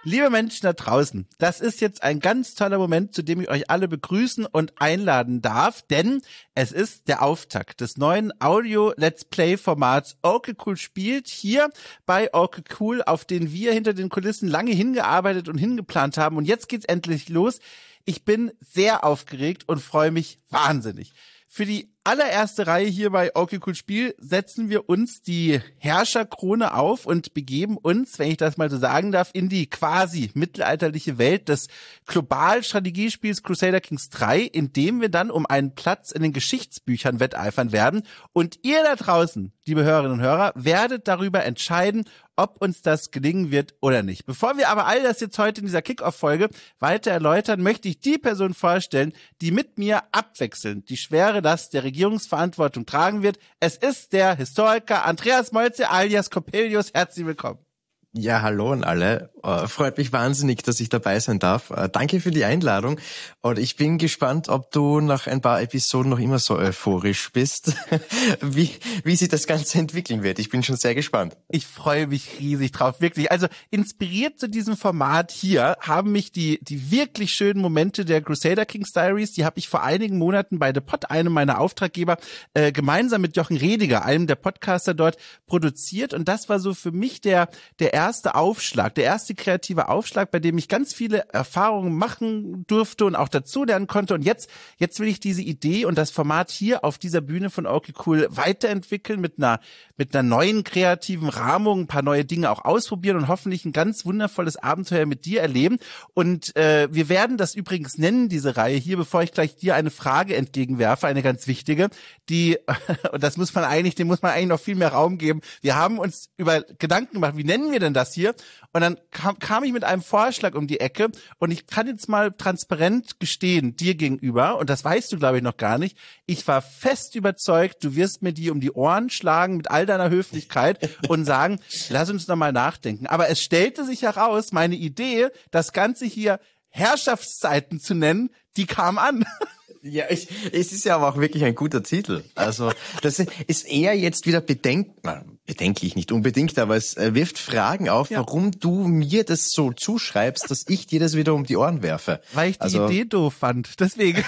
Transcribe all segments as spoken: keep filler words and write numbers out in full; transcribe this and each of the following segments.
Liebe Menschen da draußen, das ist jetzt ein ganz toller Moment, zu dem ich euch alle begrüßen und einladen darf, denn es ist der Auftakt des neuen Audio-Let's Play-Formats Okay Cool spielt, hier bei Okay Cool, auf den wir hinter den Kulissen lange hingearbeitet und hingeplant haben. Und jetzt geht's endlich los. Ich bin sehr aufgeregt und freue mich wahnsinnig. Für die allererste Reihe hier bei Okay Cool Spiel setzen wir uns die Herrscherkrone auf und begeben uns, wenn ich das mal so sagen darf, in die quasi mittelalterliche Welt des Global-Strategiespiels Crusader Kings drei, in dem wir dann um einen Platz in den Geschichtsbüchern wetteifern werden. Und ihr da draußen, liebe Hörerinnen und Hörer, werdet darüber entscheiden, ob uns das gelingen wird oder nicht. Bevor wir aber all das jetzt heute in dieser Kick-Off-Folge weiter erläutern, möchte ich die Person vorstellen, die mit mir abwechselnd die schwere Last der Regierungsverantwortung tragen wird. Es ist der Historiker Andreas Moltze alias Coppelius. Herzlich willkommen. Ja, hallo an alle. Uh, freut mich wahnsinnig, dass ich dabei sein darf. Uh, danke für die Einladung. Und ich bin gespannt, ob du nach ein paar Episoden noch immer so euphorisch bist, wie wie sich das Ganze entwickeln wird. Ich bin schon sehr gespannt. Ich freue mich riesig drauf, wirklich. Also inspiriert zu diesem Format hier haben mich die die wirklich schönen Momente der Crusader Kings Diaries, die habe ich vor einigen Monaten bei The Pod, einem meiner Auftraggeber, äh, gemeinsam mit Jochen Rediger, einem der Podcaster dort, produziert. Und das war so für mich der der erste Aufschlag, der erste kreative Aufschlag, bei dem ich ganz viele Erfahrungen machen durfte und auch dazulernen konnte. Und jetzt, jetzt will ich diese Idee und das Format hier auf dieser Bühne von Okay Cool weiterentwickeln mit einer, mit einer neuen kreativen Rahmung, ein paar neue Dinge auch ausprobieren und hoffentlich ein ganz wundervolles Abenteuer mit dir erleben. Und äh, wir werden das übrigens nennen, diese Reihe hier, bevor ich gleich dir eine Frage entgegenwerfe, eine ganz wichtige, die, und das muss man eigentlich, dem muss man eigentlich noch viel mehr Raum geben. Wir haben uns über Gedanken gemacht, wie nennen wir denn das hier? Und dann kam, kam ich mit einem Vorschlag um die Ecke und ich kann jetzt mal transparent gestehen, dir gegenüber, und das weißt du, glaube ich, noch gar nicht, ich war fest überzeugt, du wirst mir die um die Ohren schlagen mit all deiner Höflichkeit und sagen, lass uns noch mal nachdenken. Aber es stellte sich heraus, meine Idee, das Ganze hier Herrschaftszeiten zu nennen, die kam an. Ja, ich, es ist ja aber auch wirklich ein guter Titel. Also das ist eher jetzt wieder bedenk, bedenklich nicht unbedingt, aber es wirft Fragen auf, ja, warum du mir das so zuschreibst, dass ich dir das wieder um die Ohren werfe. Weil ich die also, Idee doof fand, deswegen.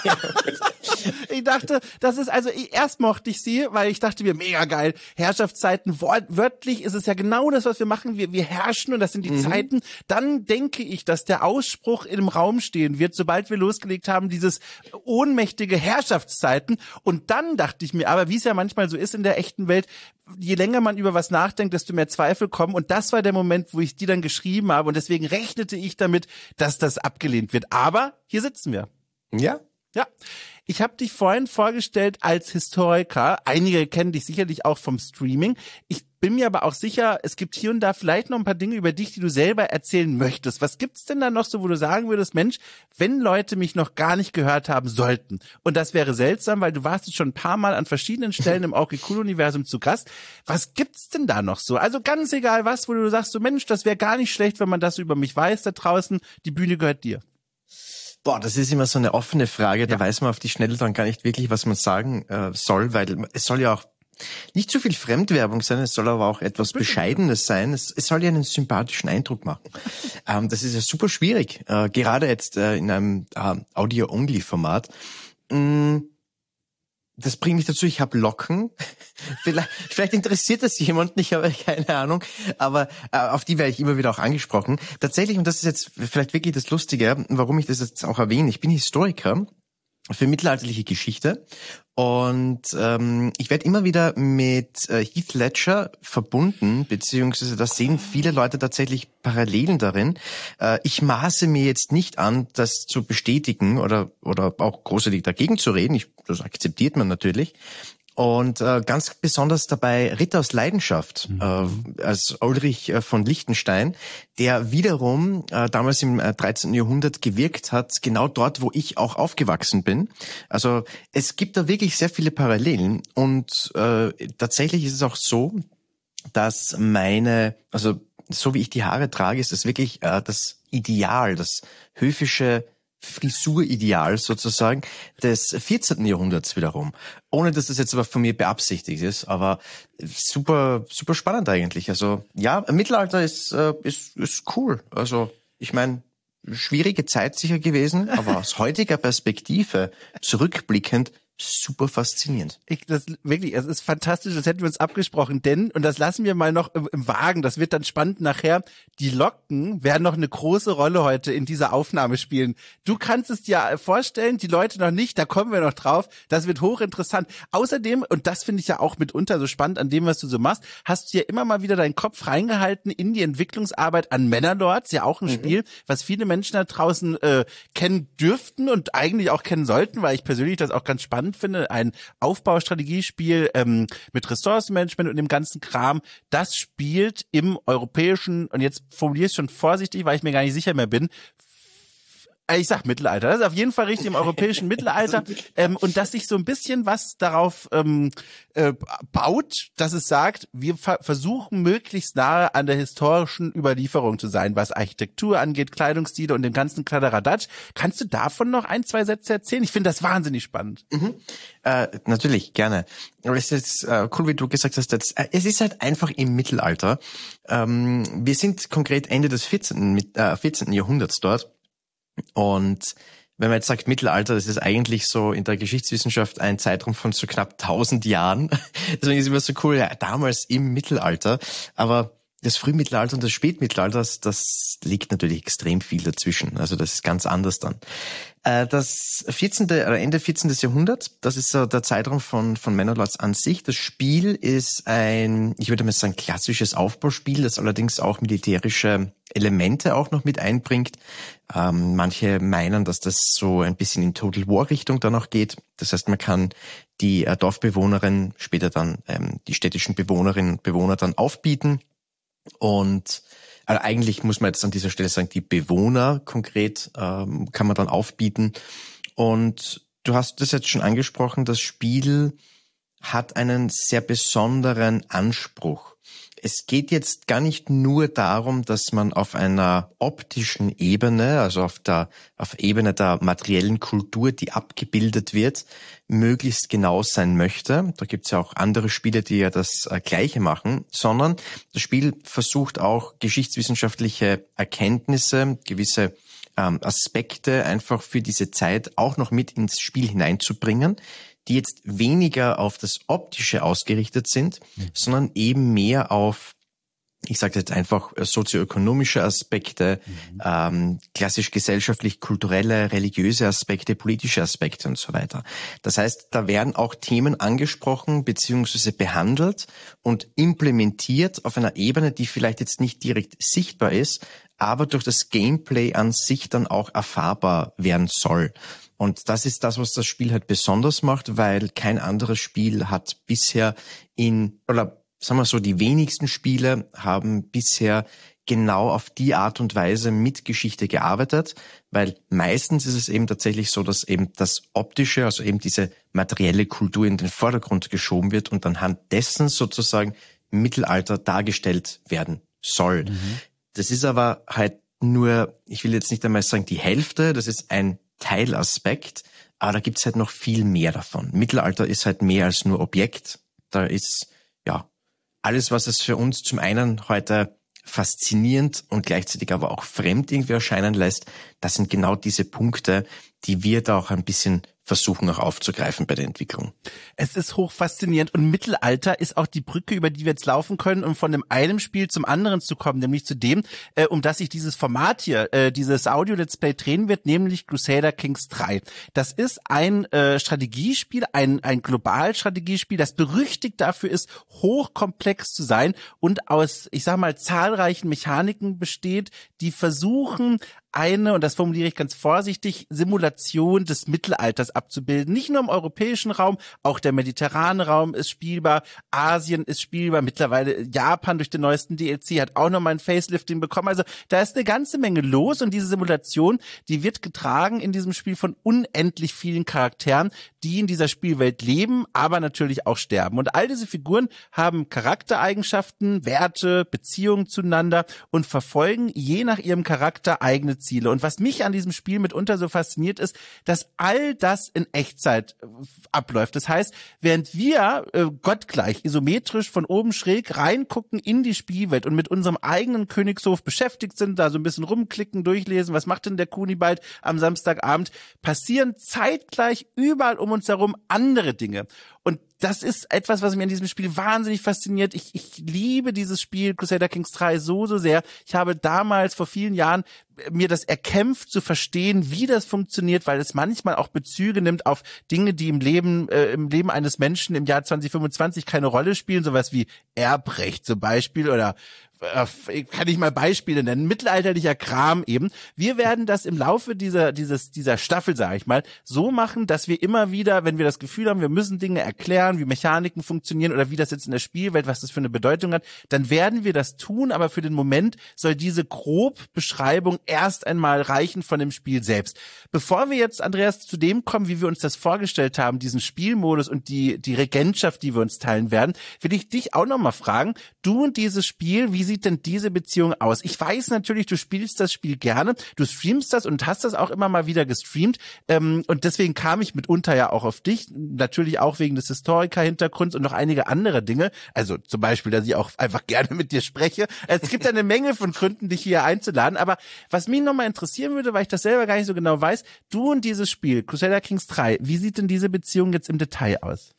Ich dachte, das ist, also ich, erst mochte ich sie, weil ich dachte mir, mega geil, Herrschaftszeiten, wort, wörtlich ist es ja genau das, was wir machen, wir, wir herrschen und das sind die mhm. Zeiten. Dann denke ich, dass der Ausspruch im Raum stehen wird, sobald wir losgelegt haben, dieses ohnmächtige Herrschaftszeiten. Und dann dachte ich mir aber, wie es ja manchmal so ist in der echten Welt, je länger man über was nachdenkt, desto mehr Zweifel kommen. Und das war der Moment, wo ich die dann geschrieben habe. Und deswegen rechnete ich damit, dass das abgelehnt wird. Aber hier sitzen wir. Ja. Ja. Ich habe dich vorhin vorgestellt als Historiker. Einige kennen dich sicherlich auch vom Streaming. Ich bin mir aber auch sicher, es gibt hier und da vielleicht noch ein paar Dinge über dich, die du selber erzählen möchtest. Was gibt's denn da noch so, wo du sagen würdest, Mensch, wenn Leute mich noch gar nicht gehört haben sollten, und das wäre seltsam, weil du warst jetzt schon ein paar Mal an verschiedenen Stellen im Okay Cool Universum zu Gast. Was gibt's denn da noch so? Also ganz egal was, wo du sagst, so Mensch, das wäre gar nicht schlecht, wenn man das über mich weiß da draußen. Die Bühne gehört dir. Boah, das ist immer so eine offene Frage, da ja. weiß man auf die Schnelle dann gar nicht wirklich, was man sagen äh, soll, weil es soll ja auch nicht zu viel Fremdwerbung sein, es soll aber auch etwas Bescheidenes sein, es, es soll ja einen sympathischen Eindruck machen. ähm, das ist ja super schwierig, äh, gerade jetzt äh, in einem äh, Audio-Only-Format. Mm, Das bringt mich dazu, ich habe Locken. Vielleicht, vielleicht interessiert das jemanden, ich habe keine Ahnung, aber äh, auf die werde ich immer wieder auch angesprochen. Tatsächlich, und das ist jetzt vielleicht wirklich das Lustige, warum ich das jetzt auch erwähne, ich bin Historiker für mittelalterliche Geschichte und ähm, ich werde immer wieder mit äh, Heath Ledger verbunden, beziehungsweise da sehen viele Leute tatsächlich Parallelen darin. Äh, ich maße mir jetzt nicht an, das zu bestätigen oder oder auch großartig dagegen zu reden. Ich, das akzeptiert man natürlich. Und äh, ganz besonders dabei Ritter aus Leidenschaft, mhm. äh, als Ulrich äh, von Liechtenstein, der wiederum äh, damals im äh, dreizehnten Jahrhundert gewirkt hat, genau dort, wo ich auch aufgewachsen bin. Also es gibt da wirklich sehr viele Parallelen und äh, tatsächlich ist es auch so, dass meine, also so wie ich die Haare trage, ist das wirklich äh, das Ideal, das höfische Frisurideal sozusagen des vierzehnten Jahrhunderts wiederum. Ohne dass das jetzt aber von mir beabsichtigt ist, aber super, super spannend eigentlich. Also ja, Mittelalter ist, äh, ist, ist cool. Also ich meine, schwierige Zeit sicher gewesen, aber aus heutiger Perspektive zurückblickend super faszinierend. Ich, das wirklich, es ist fantastisch, das hätten wir uns abgesprochen, denn, und das lassen wir mal noch im, im Wagen, das wird dann spannend nachher, die Locken werden noch eine große Rolle heute in dieser Aufnahme spielen. Du kannst es dir vorstellen, die Leute noch nicht, da kommen wir noch drauf, das wird hochinteressant. Außerdem, und das finde ich ja auch mitunter so spannend an dem, was du so machst, hast du ja immer mal wieder deinen Kopf reingehalten in die Entwicklungsarbeit an Manor-Lords, ja auch ein mhm. Spiel, was viele Menschen da draußen äh, kennen dürften und eigentlich auch kennen sollten, weil ich persönlich das auch ganz spannend finde, ein Aufbaustrategiespiel ähm, mit Ressourcenmanagement und dem ganzen Kram, das spielt im europäischen, und jetzt formuliere ich es schon vorsichtig, weil ich mir gar nicht sicher mehr bin, ich sag Mittelalter, das ist auf jeden Fall richtig im europäischen Mittelalter, ähm, und dass sich so ein bisschen was darauf ähm, äh, baut, dass es sagt, wir ver- versuchen möglichst nahe an der historischen Überlieferung zu sein, was Architektur angeht, Kleidungsstile und den ganzen Kladderadatsch. Kannst du davon noch ein, zwei Sätze erzählen? Ich finde das wahnsinnig spannend. Mhm. Äh, natürlich, gerne. Aber es ist äh, cool, wie du gesagt hast, jetzt, äh, es ist halt einfach im Mittelalter. Ähm, wir sind konkret Ende des vierzehnten. Mit, äh, vierzehnten Jahrhunderts dort. Und wenn man jetzt sagt Mittelalter, das ist eigentlich so in der Geschichtswissenschaft ein Zeitraum von so knapp tausend Jahren. Deswegen ist es immer so cool, ja, damals im Mittelalter. Aber das Frühmittelalter und das Spätmittelalter, das, das liegt natürlich extrem viel dazwischen. Also das ist ganz anders dann. Das vierzehnte oder Ende vierzehnten. Jahrhundert, das ist so der Zeitraum von von Manor-Lords an sich. Das Spiel ist ein, ich würde mal sagen, klassisches Aufbauspiel, das allerdings auch militärische Elemente auch noch mit einbringt. Ähm, manche meinen, dass das so ein bisschen in Total War Richtung dann auch geht. Das heißt, man kann die äh, Dorfbewohnerin, später dann ähm, die städtischen Bewohnerinnen und Bewohner dann aufbieten. Und also eigentlich muss man jetzt an dieser Stelle sagen, die Bewohner konkret ähm, kann man dann aufbieten. Und du hast das jetzt schon angesprochen, das Spiel hat einen sehr besonderen Anspruch. Es geht jetzt gar nicht nur darum, dass man auf einer optischen Ebene, also auf der auf Ebene der materiellen Kultur, die abgebildet wird, möglichst genau sein möchte. Da gibt's ja auch andere Spiele, die ja das äh, Gleiche machen, sondern das Spiel versucht auch geschichtswissenschaftliche Erkenntnisse, gewisse ähm, Aspekte einfach für diese Zeit auch noch mit ins Spiel hineinzubringen, die jetzt weniger auf das Optische ausgerichtet sind, mhm. sondern eben mehr auf, ich sage jetzt einfach, sozioökonomische Aspekte, mhm. ähm, klassisch gesellschaftlich-kulturelle, religiöse Aspekte, politische Aspekte und so weiter. Das heißt, da werden auch Themen angesprochen beziehungsweise behandelt und implementiert auf einer Ebene, die vielleicht jetzt nicht direkt sichtbar ist, aber durch das Gameplay an sich dann auch erfahrbar werden soll. Und das ist das, was das Spiel halt besonders macht, weil kein anderes Spiel hat bisher in, oder sagen wir so, die wenigsten Spiele haben bisher genau auf die Art und Weise mit Geschichte gearbeitet, weil meistens ist es eben tatsächlich so, dass eben das Optische, also eben diese materielle Kultur in den Vordergrund geschoben wird und anhand dessen sozusagen Mittelalter dargestellt werden soll. Mhm. Das ist aber halt nur, ich will jetzt nicht einmal sagen die Hälfte, das ist ein Teilaspekt, aber da gibt's halt noch viel mehr davon. Mittelalter ist halt mehr als nur Objekt. Da ist, ja, alles, was es für uns zum einen heute faszinierend und gleichzeitig aber auch fremd irgendwie erscheinen lässt, das sind genau diese Punkte, die wir da auch ein bisschen versuchen auch aufzugreifen bei der Entwicklung. Es ist hochfaszinierend und Mittelalter ist auch die Brücke, über die wir jetzt laufen können, um von dem einen Spiel zum anderen zu kommen, nämlich zu dem, äh, um das sich dieses Format hier, äh, dieses Audio-Let's Play drehen wird, nämlich Crusader Kings drei. Das ist ein äh, Strategiespiel, ein ein Globalstrategiespiel, das berüchtigt dafür ist, hochkomplex zu sein und aus, ich sag mal, zahlreichen Mechaniken besteht, die versuchen, eine, und das formuliere ich ganz vorsichtig, Simulation des Mittelalters abzubilden. Nicht nur im europäischen Raum, auch der mediterrane Raum ist spielbar, Asien ist spielbar, mittlerweile Japan durch den neuesten D L C hat auch nochmal ein Facelifting bekommen. Also da ist eine ganze Menge los und diese Simulation, die wird getragen in diesem Spiel von unendlich vielen Charakteren, die in dieser Spielwelt leben, aber natürlich auch sterben. Und all diese Figuren haben Charaktereigenschaften, Werte, Beziehungen zueinander und verfolgen je nach ihrem Charakter eigene Ziele. Und was mich an diesem Spiel mitunter so fasziniert ist, dass all das in Echtzeit äh, abläuft. Das heißt, während wir äh, gottgleich, isometrisch von oben schräg reingucken in die Spielwelt und mit unserem eigenen Königshof beschäftigt sind, da so ein bisschen rumklicken, durchlesen, was macht denn der Kunibald am Samstagabend, passieren zeitgleich überall um uns herum andere Dinge. Und das ist etwas, was mich an diesem Spiel wahnsinnig fasziniert. Ich, ich liebe dieses Spiel Crusader Kings drei so, so sehr. Ich habe damals vor vielen Jahren mir das erkämpft zu verstehen, wie das funktioniert, weil es manchmal auch Bezüge nimmt auf Dinge, die im Leben, äh, im Leben eines Menschen im Jahr zwanzig fünfundzwanzig keine Rolle spielen, sowas wie Erbrecht zum Beispiel oder kann ich mal Beispiele nennen, mittelalterlicher Kram eben. Wir werden das im Laufe dieser dieses dieser Staffel, sage ich mal, so machen, dass wir immer wieder, wenn wir das Gefühl haben, wir müssen Dinge erklären, wie Mechaniken funktionieren oder wie das jetzt in der Spielwelt, was das für eine Bedeutung hat, dann werden wir das tun, aber für den Moment soll diese Grobbeschreibung erst einmal reichen von dem Spiel selbst. Bevor wir jetzt, Andreas, zu dem kommen, wie wir uns das vorgestellt haben, diesen Spielmodus und die die Regentschaft, die wir uns teilen werden, will ich dich auch noch mal fragen, du und dieses Spiel, wie sieht denn diese Beziehung aus? Ich weiß natürlich, du spielst das Spiel gerne, du streamst das und hast das auch immer mal wieder gestreamt, ähm, und deswegen kam ich mitunter ja auch auf dich, natürlich auch wegen des Historiker-Hintergrunds und noch einige andere Dinge, also zum Beispiel, dass ich auch einfach gerne mit dir spreche. Es gibt eine Menge von Gründen, dich hier einzuladen, aber was mich nochmal interessieren würde, weil ich das selber gar nicht so genau weiß, du und dieses Spiel, Crusader Kings drei, wie sieht denn diese Beziehung jetzt im Detail aus?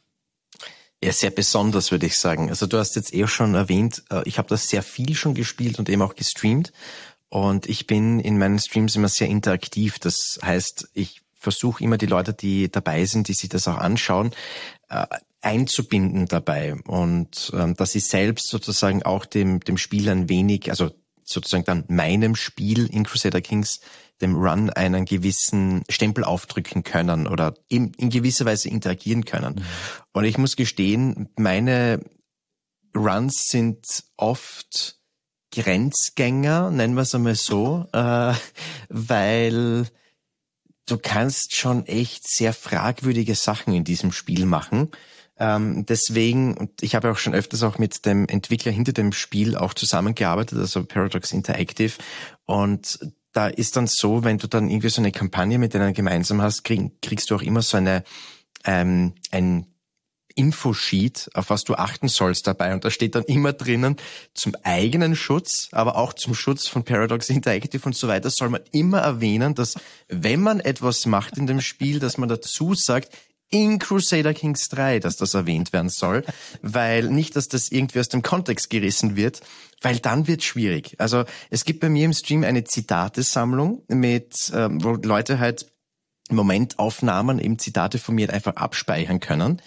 Ja, sehr besonders, würde ich sagen. Also du hast jetzt eh schon erwähnt, ich habe das sehr viel schon gespielt und eben auch gestreamt. Und ich bin in meinen Streams immer sehr interaktiv. Das heißt, ich versuche immer die Leute, die dabei sind, die sich das auch anschauen, einzubinden dabei. Und dass ich selbst sozusagen auch dem, dem Spiel ein wenig, also sozusagen dann meinem Spiel in Crusader Kings, dem Run einen gewissen Stempel aufdrücken können oder in, in gewisser Weise interagieren können. Mhm. Und ich muss gestehen, meine Runs sind oft Grenzgänger, nennen wir es einmal so, äh, weil du kannst schon echt sehr fragwürdige Sachen in diesem Spiel machen. Ähm, deswegen, und ich habe auch schon öfters auch mit dem Entwickler hinter dem Spiel auch zusammengearbeitet, also Paradox Interactive, und da ist dann so, wenn du dann irgendwie so eine Kampagne mit denen gemeinsam hast, krieg, kriegst du auch immer so eine ähm, ein Infosheet, auf was du achten sollst dabei. Und da steht dann immer drinnen, zum eigenen Schutz, aber auch zum Schutz von Paradox Interactive und so weiter, soll man immer erwähnen, dass wenn man etwas macht in dem Spiel, dass man dazu sagt, in Crusader Kings drei, dass das erwähnt werden soll, weil nicht, dass das irgendwie aus dem Kontext gerissen wird, weil dann wird schwierig. Also es gibt bei mir im Stream eine Zitatesammlung mit, ähm, wo Leute halt Momentaufnahmen, eben Zitate von mir einfach abspeichern können,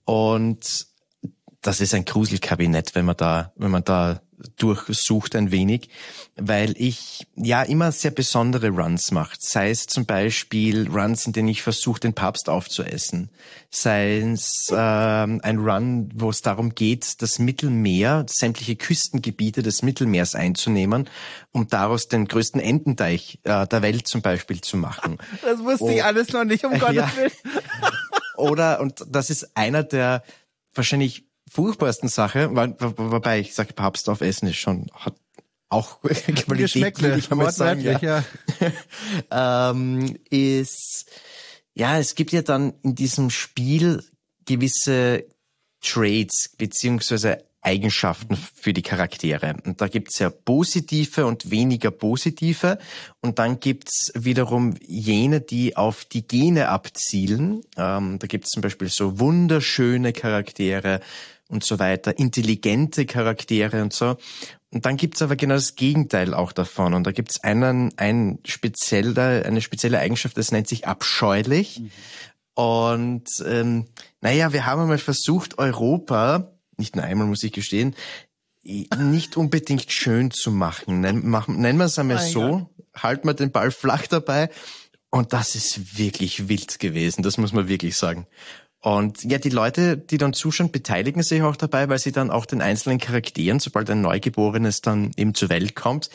und das ist ein Gruselkabinett, wenn man da, wenn man da durchsucht ein wenig, weil ich ja immer sehr besondere Runs mache. Sei es zum Beispiel Runs, in denen ich versuche, den Papst aufzuessen. Sei es ähm, ein Run, wo es darum geht, das Mittelmeer, sämtliche Küstengebiete des Mittelmeers einzunehmen, um daraus den größten Ententeich äh, der Welt zum Beispiel zu machen. Das wusste oh, ich alles noch nicht, um Gottes ja. Willen. Oder, und das ist einer der wahrscheinlich furchtbarsten Sache, wobei ich sage, Papst auf Essen ist schon, hat auch Qualität, würde ich mal sagen, ja. ja. ähm, ist, ja, es gibt ja dann in diesem Spiel gewisse Traits beziehungsweise Eigenschaften für die Charaktere. Und da gibt's ja positive und weniger positive. Und dann gibt's wiederum jene, die auf die Gene abzielen. Ähm, da gibt's zum Beispiel so wunderschöne Charaktere und so weiter, intelligente Charaktere und so. Und dann gibt's aber genau das Gegenteil auch davon. Und da gibt's einen, ein spezieller, eine spezielle Eigenschaft, das nennt sich abscheulich. Mhm. Und ähm, naja, wir haben einmal versucht, Europa, nicht nur einmal, muss ich gestehen, nicht unbedingt schön zu machen. Nennen, machen, nennen wir es einmal oh so, Gott. Halten wir den Ball flach dabei. Und das ist wirklich wild gewesen, das muss man wirklich sagen. Und ja, die Leute, die dann zuschauen, beteiligen sich auch dabei, weil sie dann auch den einzelnen Charakteren, sobald ein Neugeborenes dann eben zur Welt kommt,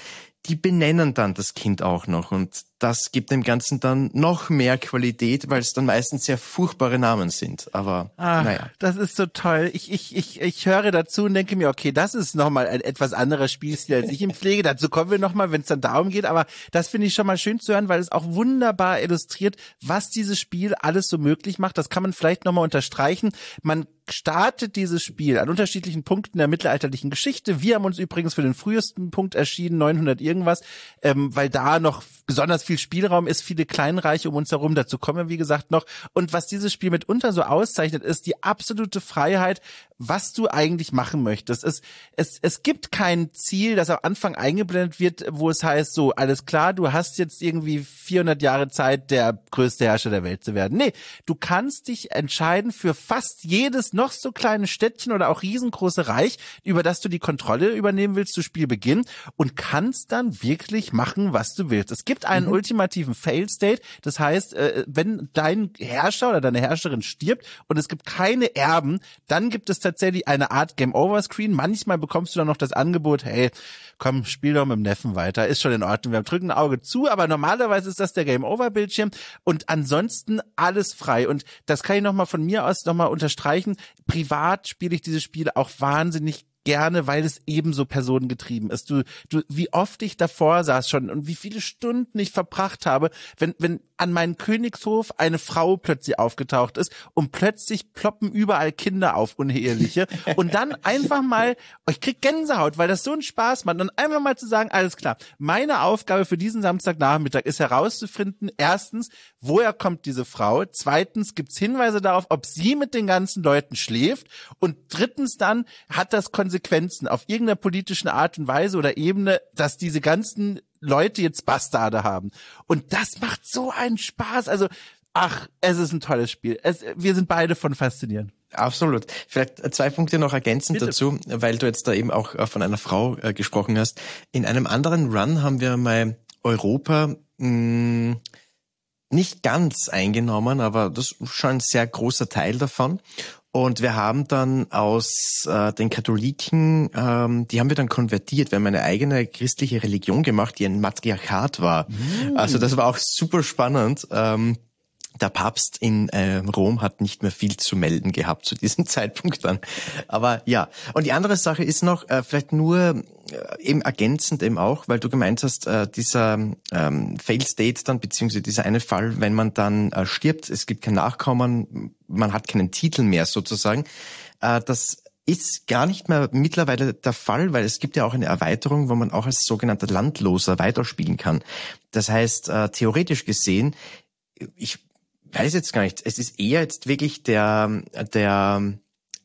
die benennen dann das Kind auch noch und das gibt dem Ganzen dann noch mehr Qualität, weil es dann meistens sehr furchtbare Namen sind. Aber Ach, naja. Das ist so toll. Ich, ich, ich, ich höre dazu und denke mir, okay, das ist nochmal ein etwas anderer Spielstil, als ich ihm pflege. Dazu kommen wir nochmal, wenn es dann darum geht. Aber das finde ich schon mal schön zu hören, weil es auch wunderbar illustriert, was dieses Spiel alles so möglich macht. Das kann man vielleicht nochmal unterstreichen. Man startet dieses Spiel an unterschiedlichen Punkten der mittelalterlichen Geschichte. Wir haben uns übrigens für den frühesten Punkt erschienen, neunhundert irgendwas, ähm, weil da noch besonders viel Spielraum ist, viele Kleinreiche um uns herum. Dazu kommen wir, wie gesagt, noch. Und was dieses Spiel mitunter so auszeichnet, ist die absolute Freiheit, was du eigentlich machen möchtest. Es, es, es gibt kein Ziel, das am Anfang eingeblendet wird, wo es heißt, so, alles klar, du hast jetzt irgendwie vierhundert Jahre Zeit, der größte Herrscher der Welt zu werden. Nee, du kannst dich entscheiden für fast jedes noch so kleine Städtchen oder auch riesengroße Reich, über das du die Kontrolle übernehmen willst zu Spielbeginn und kannst dann wirklich machen, was du willst. Es gibt einen mhm. ultimativen Fail-State, das heißt, wenn dein Herrscher oder deine Herrscherin stirbt und es gibt keine Erben, dann gibt es tatsächlich eine Art Game-Over-Screen. Manchmal bekommst du dann noch das Angebot, hey, komm, spiel doch mit dem Neffen weiter, ist schon in Ordnung, wir drücken ein Auge zu, aber normalerweise ist das der Game-Over-Bildschirm und ansonsten alles frei. Und das kann ich nochmal von mir aus nochmal unterstreichen. Privat spiele ich dieses Spiel auch wahnsinnig gerne, weil es ebenso personengetrieben ist. Du, du, wie oft ich davor saß schon und wie viele Stunden ich verbracht habe, wenn, wenn an meinem Königshof eine Frau plötzlich aufgetaucht ist und plötzlich ploppen überall Kinder auf, uneheliche. Und dann einfach mal, ich krieg Gänsehaut, weil das so einen Spaß macht. Und einfach mal zu sagen, alles klar, meine Aufgabe für diesen Samstagnachmittag ist herauszufinden, erstens, woher kommt diese Frau? Zweitens, gibt's Hinweise darauf, ob sie mit den ganzen Leuten schläft? Und drittens dann, hat das Konsequenzen auf irgendeiner politischen Art und Weise oder Ebene, dass diese ganzen Leute jetzt Bastarde haben. Und das macht so einen Spaß. Also, ach, es ist ein tolles Spiel. Es, wir sind beide von fasziniert. Absolut. Vielleicht zwei Punkte noch ergänzend Bitte. dazu, weil du jetzt da eben auch von einer Frau äh, gesprochen hast. In einem anderen Run haben wir mal Europa mh, nicht ganz eingenommen, aber das ist schon ein sehr großer Teil davon. Und wir haben dann aus äh, den Katholiken, ähm, die haben wir dann konvertiert. Wir haben eine eigene christliche Religion gemacht, die ein Matriarchat war. Mm. Also das war auch super spannend. Ähm, der Papst in äh, Rom hat nicht mehr viel zu melden gehabt zu diesem Zeitpunkt dann. Aber ja, und die andere Sache ist noch, äh, vielleicht nur äh, eben ergänzend eben auch, weil du gemeint hast, äh, dieser ähm, Fail State dann, beziehungsweise dieser eine Fall, wenn man dann äh, stirbt, es gibt kein Nachkommen, man hat keinen Titel mehr sozusagen, äh, das ist gar nicht mehr mittlerweile der Fall, weil es gibt ja auch eine Erweiterung, wo man auch als sogenannter Landloser weiterspielen kann. Das heißt, äh, theoretisch gesehen, ich weiß jetzt gar nicht, es ist eher jetzt wirklich der der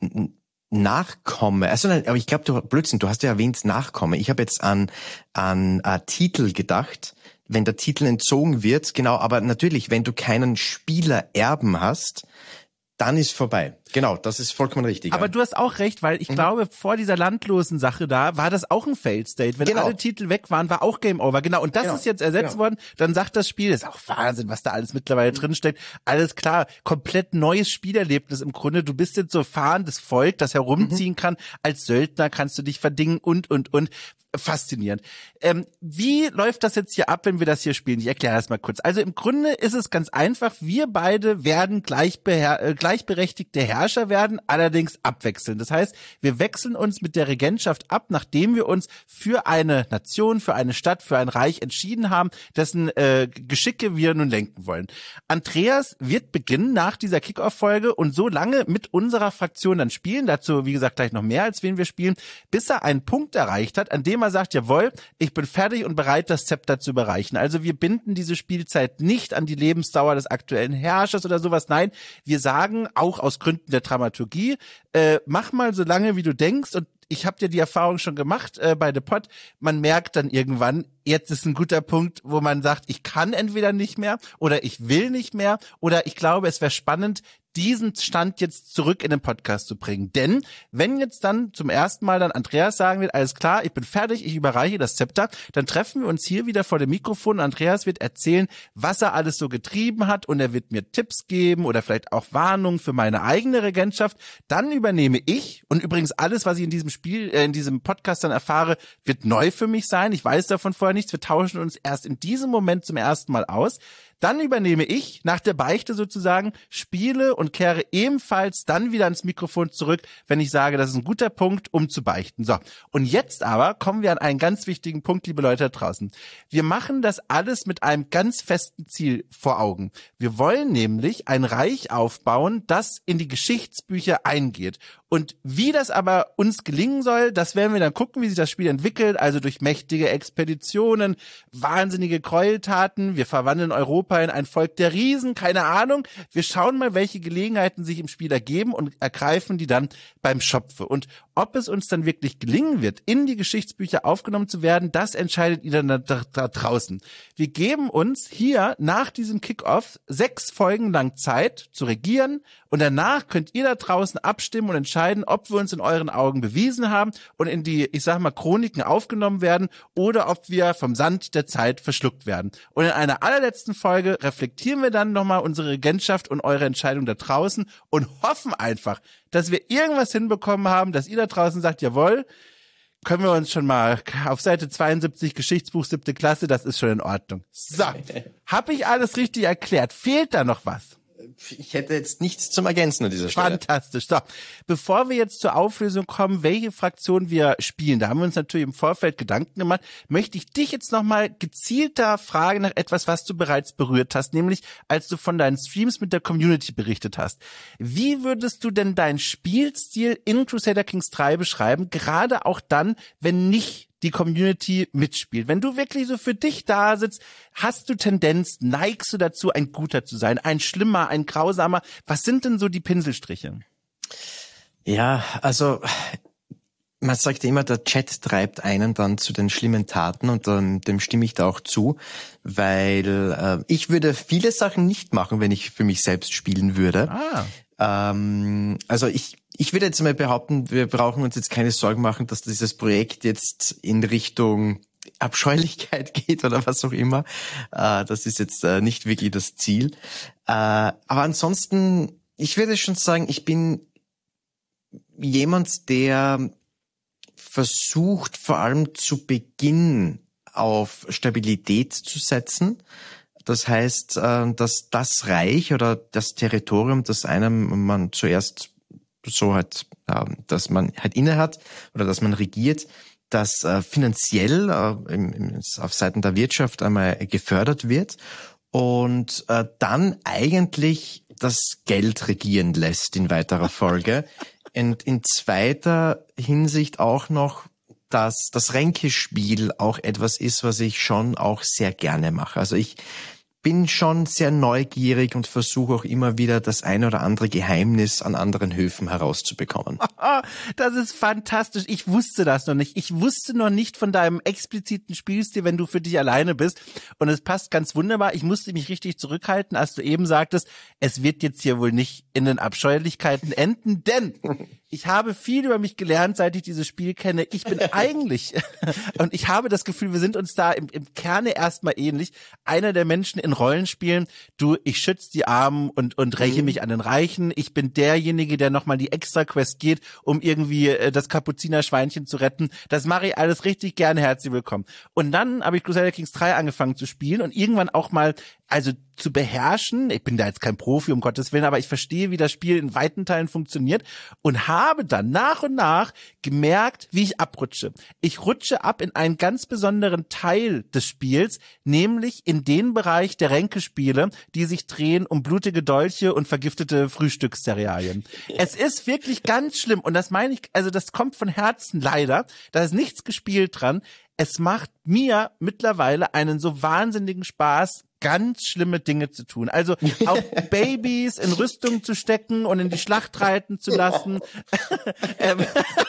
Nachkomme. Also nein, aber ich glaube, du Blödsinn, du hast ja erwähnt Nachkomme. Ich habe jetzt an an uh, Titel gedacht, wenn der Titel entzogen wird, genau, aber natürlich, wenn du keinen Spielererben hast, dann ist vorbei. Genau, das ist vollkommen richtig. Aber ja. du hast auch recht, weil ich mhm. glaube, vor dieser landlosen Sache da war das auch ein Failed State. Wenn genau. alle Titel weg waren, war auch Game Over. Genau, und das genau. ist jetzt ersetzt genau. worden. Dann sagt das Spiel, das ist auch Wahnsinn, was da alles mittlerweile mhm. drinsteckt. Alles klar, komplett neues Spielerlebnis im Grunde. Du bist jetzt so fahrendes Volk, das herumziehen mhm. kann. Als Söldner kannst du dich verdingen und, und, und. Faszinierend. Ähm, wie läuft das jetzt hier ab, wenn wir das hier spielen? Ich erkläre das mal kurz. Also im Grunde ist es ganz einfach. Wir beide werden gleichbeher- äh, gleichberechtigte Herrscher werden, allerdings abwechselnd. Das heißt, wir wechseln uns mit der Regentschaft ab, nachdem wir uns für eine Nation, für eine Stadt, für ein Reich entschieden haben, dessen äh, Geschicke wir nun lenken wollen. Andreas wird beginnen nach dieser Kick-Off-Folge und so lange mit unserer Fraktion dann spielen, dazu wie gesagt gleich noch mehr, als wen wir spielen, bis er einen Punkt erreicht hat, an dem er sagt, jawohl, ich bin fertig und bereit, das Zepter zu überreichen. Also wir binden diese Spielzeit nicht an die Lebensdauer des aktuellen Herrschers oder sowas. Nein, wir sagen, auch aus Gründen der Dramaturgie, äh, mach mal so lange, wie du denkst. Und ich habe dir die Erfahrung schon gemacht äh, bei The Pod. Man merkt dann irgendwann, jetzt ist ein guter Punkt, wo man sagt, ich kann entweder nicht mehr oder ich will nicht mehr oder ich glaube, es wäre spannend, diesen Stand jetzt zurück in den Podcast zu bringen. Denn wenn jetzt dann zum ersten Mal dann Andreas sagen wird, alles klar, ich bin fertig, ich überreiche das Zepter, dann treffen wir uns hier wieder vor dem Mikrofon. Andreas wird erzählen, was er alles so getrieben hat und er wird mir Tipps geben oder vielleicht auch Warnungen für meine eigene Regentschaft. Dann übernehme ich und übrigens alles, was ich in diesem Spiel, äh, in diesem Podcast dann erfahre, wird neu für mich sein. Ich weiß davon vorher nichts, wir tauschen uns erst in diesem Moment zum ersten Mal aus. Dann übernehme ich, nach der Beichte sozusagen, spiele und kehre ebenfalls dann wieder ans Mikrofon zurück, wenn ich sage, das ist ein guter Punkt, um zu beichten. So, und jetzt aber kommen wir an einen ganz wichtigen Punkt, liebe Leute da draußen. Wir machen das alles mit einem ganz festen Ziel vor Augen. Wir wollen nämlich ein Reich aufbauen, das in die Geschichtsbücher eingeht. Und wie das aber uns gelingen soll, das werden wir dann gucken, wie sich das Spiel entwickelt, also durch mächtige Expeditionen, wahnsinnige Gräueltaten, wir verwandeln Europa in ein Volk der Riesen, keine Ahnung. Wir schauen mal, welche Gelegenheiten sich im Spiel ergeben und ergreifen die dann beim Schopfe. Und ob es uns dann wirklich gelingen wird, in die Geschichtsbücher aufgenommen zu werden, das entscheidet ihr dann da, da, da draußen. Wir geben uns hier nach diesem Kick-Off sechs Folgen lang Zeit zu regieren und danach könnt ihr da draußen abstimmen und entscheiden, ob wir uns in euren Augen bewiesen haben und in die, ich sag mal, Chroniken aufgenommen werden oder ob wir vom Sand der Zeit verschluckt werden. Und in einer allerletzten Folge reflektieren wir dann nochmal unsere Regentschaft und eure Entscheidung da draußen und hoffen einfach, dass wir irgendwas hinbekommen haben, dass ihr da draußen sagt, jawohl, können wir uns schon mal auf Seite zweiundsiebzig Geschichtsbuch siebte Klasse, das ist schon in Ordnung. So, habe ich alles richtig erklärt? Fehlt da noch was? Ich hätte jetzt nichts zum Ergänzen an dieser Stelle. Fantastisch. So, bevor wir jetzt zur Auflösung kommen, welche Fraktion wir spielen, da haben wir uns natürlich im Vorfeld Gedanken gemacht, möchte ich dich jetzt nochmal gezielter fragen nach etwas, was du bereits berührt hast, nämlich als du von deinen Streams mit der Community berichtet hast. Wie würdest du denn deinen Spielstil in Crusader Kings drei beschreiben, gerade auch dann, wenn nicht die Community mitspielt? Wenn du wirklich so für dich da sitzt, hast du Tendenz, neigst du dazu, ein Guter zu sein, ein Schlimmer, ein Grausamer? Was sind denn so die Pinselstriche? Ja, also man sagt immer, der Chat treibt einen dann zu den schlimmen Taten und dann, dem stimme ich da auch zu, weil äh, ich würde viele Sachen nicht machen, wenn ich für mich selbst spielen würde. Ah. Ähm, also ich Ich würde jetzt mal behaupten, wir brauchen uns jetzt keine Sorgen machen, dass dieses Projekt jetzt in Richtung Abscheulichkeit geht oder was auch immer. Äh, das ist jetzt äh, nicht wirklich das Ziel. Äh, aber ansonsten, ich würde schon sagen, ich bin jemand, der versucht, vor allem zu Beginn auf Stabilität zu setzen. Das heißt, äh, dass das Reich oder das Territorium, das einem man zuerst so halt, äh, dass man halt innehat oder dass man regiert, dass äh, finanziell äh, im, im, auf Seiten der Wirtschaft einmal gefördert wird und äh, dann eigentlich das Geld regieren lässt in weiterer Folge. Und in zweiter Hinsicht auch noch, dass das Ränkespiel auch etwas ist, was ich schon auch sehr gerne mache. Also ich bin schon sehr neugierig und versuche auch immer wieder das ein oder andere Geheimnis an anderen Höfen herauszubekommen. Das ist fantastisch. Ich wusste das noch nicht. Ich wusste noch nicht von deinem expliziten Spielstil, wenn du für dich alleine bist. Und es passt ganz wunderbar. Ich musste mich richtig zurückhalten, als du eben sagtest, es wird jetzt hier wohl nicht in den Abscheulichkeiten enden, denn ich habe viel über mich gelernt, seit ich dieses Spiel kenne. Ich bin eigentlich, und ich habe das Gefühl, wir sind uns da im, im Kerne erstmal ähnlich, einer der Menschen in Rollenspielen, du, ich schütze die Armen und, und räche mich an den Reichen. Ich bin derjenige, der nochmal die Extra-Quest geht, um irgendwie äh, das Kapuzinerschweinchen zu retten. Das mache ich alles richtig gerne, herzlich willkommen. Und dann habe ich Crusader Kings drei angefangen zu spielen und irgendwann auch mal, also zu beherrschen. Ich bin da jetzt kein Profi, um Gottes Willen, aber ich verstehe, wie das Spiel in weiten Teilen funktioniert und habe dann nach und nach gemerkt, wie ich abrutsche. Ich rutsche ab in einen ganz besonderen Teil des Spiels, nämlich in den Bereich der Ränkespiele, die sich drehen um blutige Dolche und vergiftete Frühstückscerealien. Es ist wirklich ganz schlimm und das meine ich, also das kommt von Herzen leider, da ist nichts gespielt dran. Es macht mir mittlerweile einen so wahnsinnigen Spaß, ganz schlimme Dinge zu tun. Also auch Babys in Rüstung zu stecken und in die Schlacht reiten zu lassen. ähm,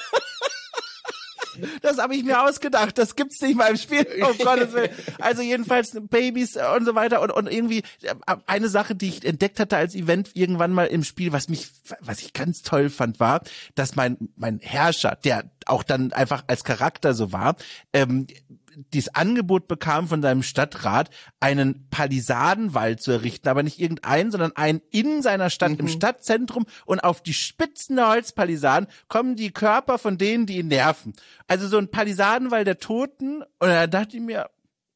das habe ich mir ausgedacht. Das gibt's nicht mal im Spiel. Oh Gottes Willen. Also jedenfalls Babys und so weiter und, und irgendwie eine Sache, die ich entdeckt hatte als Event irgendwann mal im Spiel, was mich, was ich ganz toll fand, war, dass mein mein Herrscher, der auch dann einfach als Charakter so war, ähm, dieses Angebot bekam von seinem Stadtrat, einen Palisadenwall zu errichten, aber nicht irgendeinen, sondern einen in seiner Stadt, mhm. im Stadtzentrum, und auf die Spitzen der Holzpalisaden kommen die Körper von denen, die ihn nerven. Also so ein Palisadenwall der Toten, und da dachte ich mir,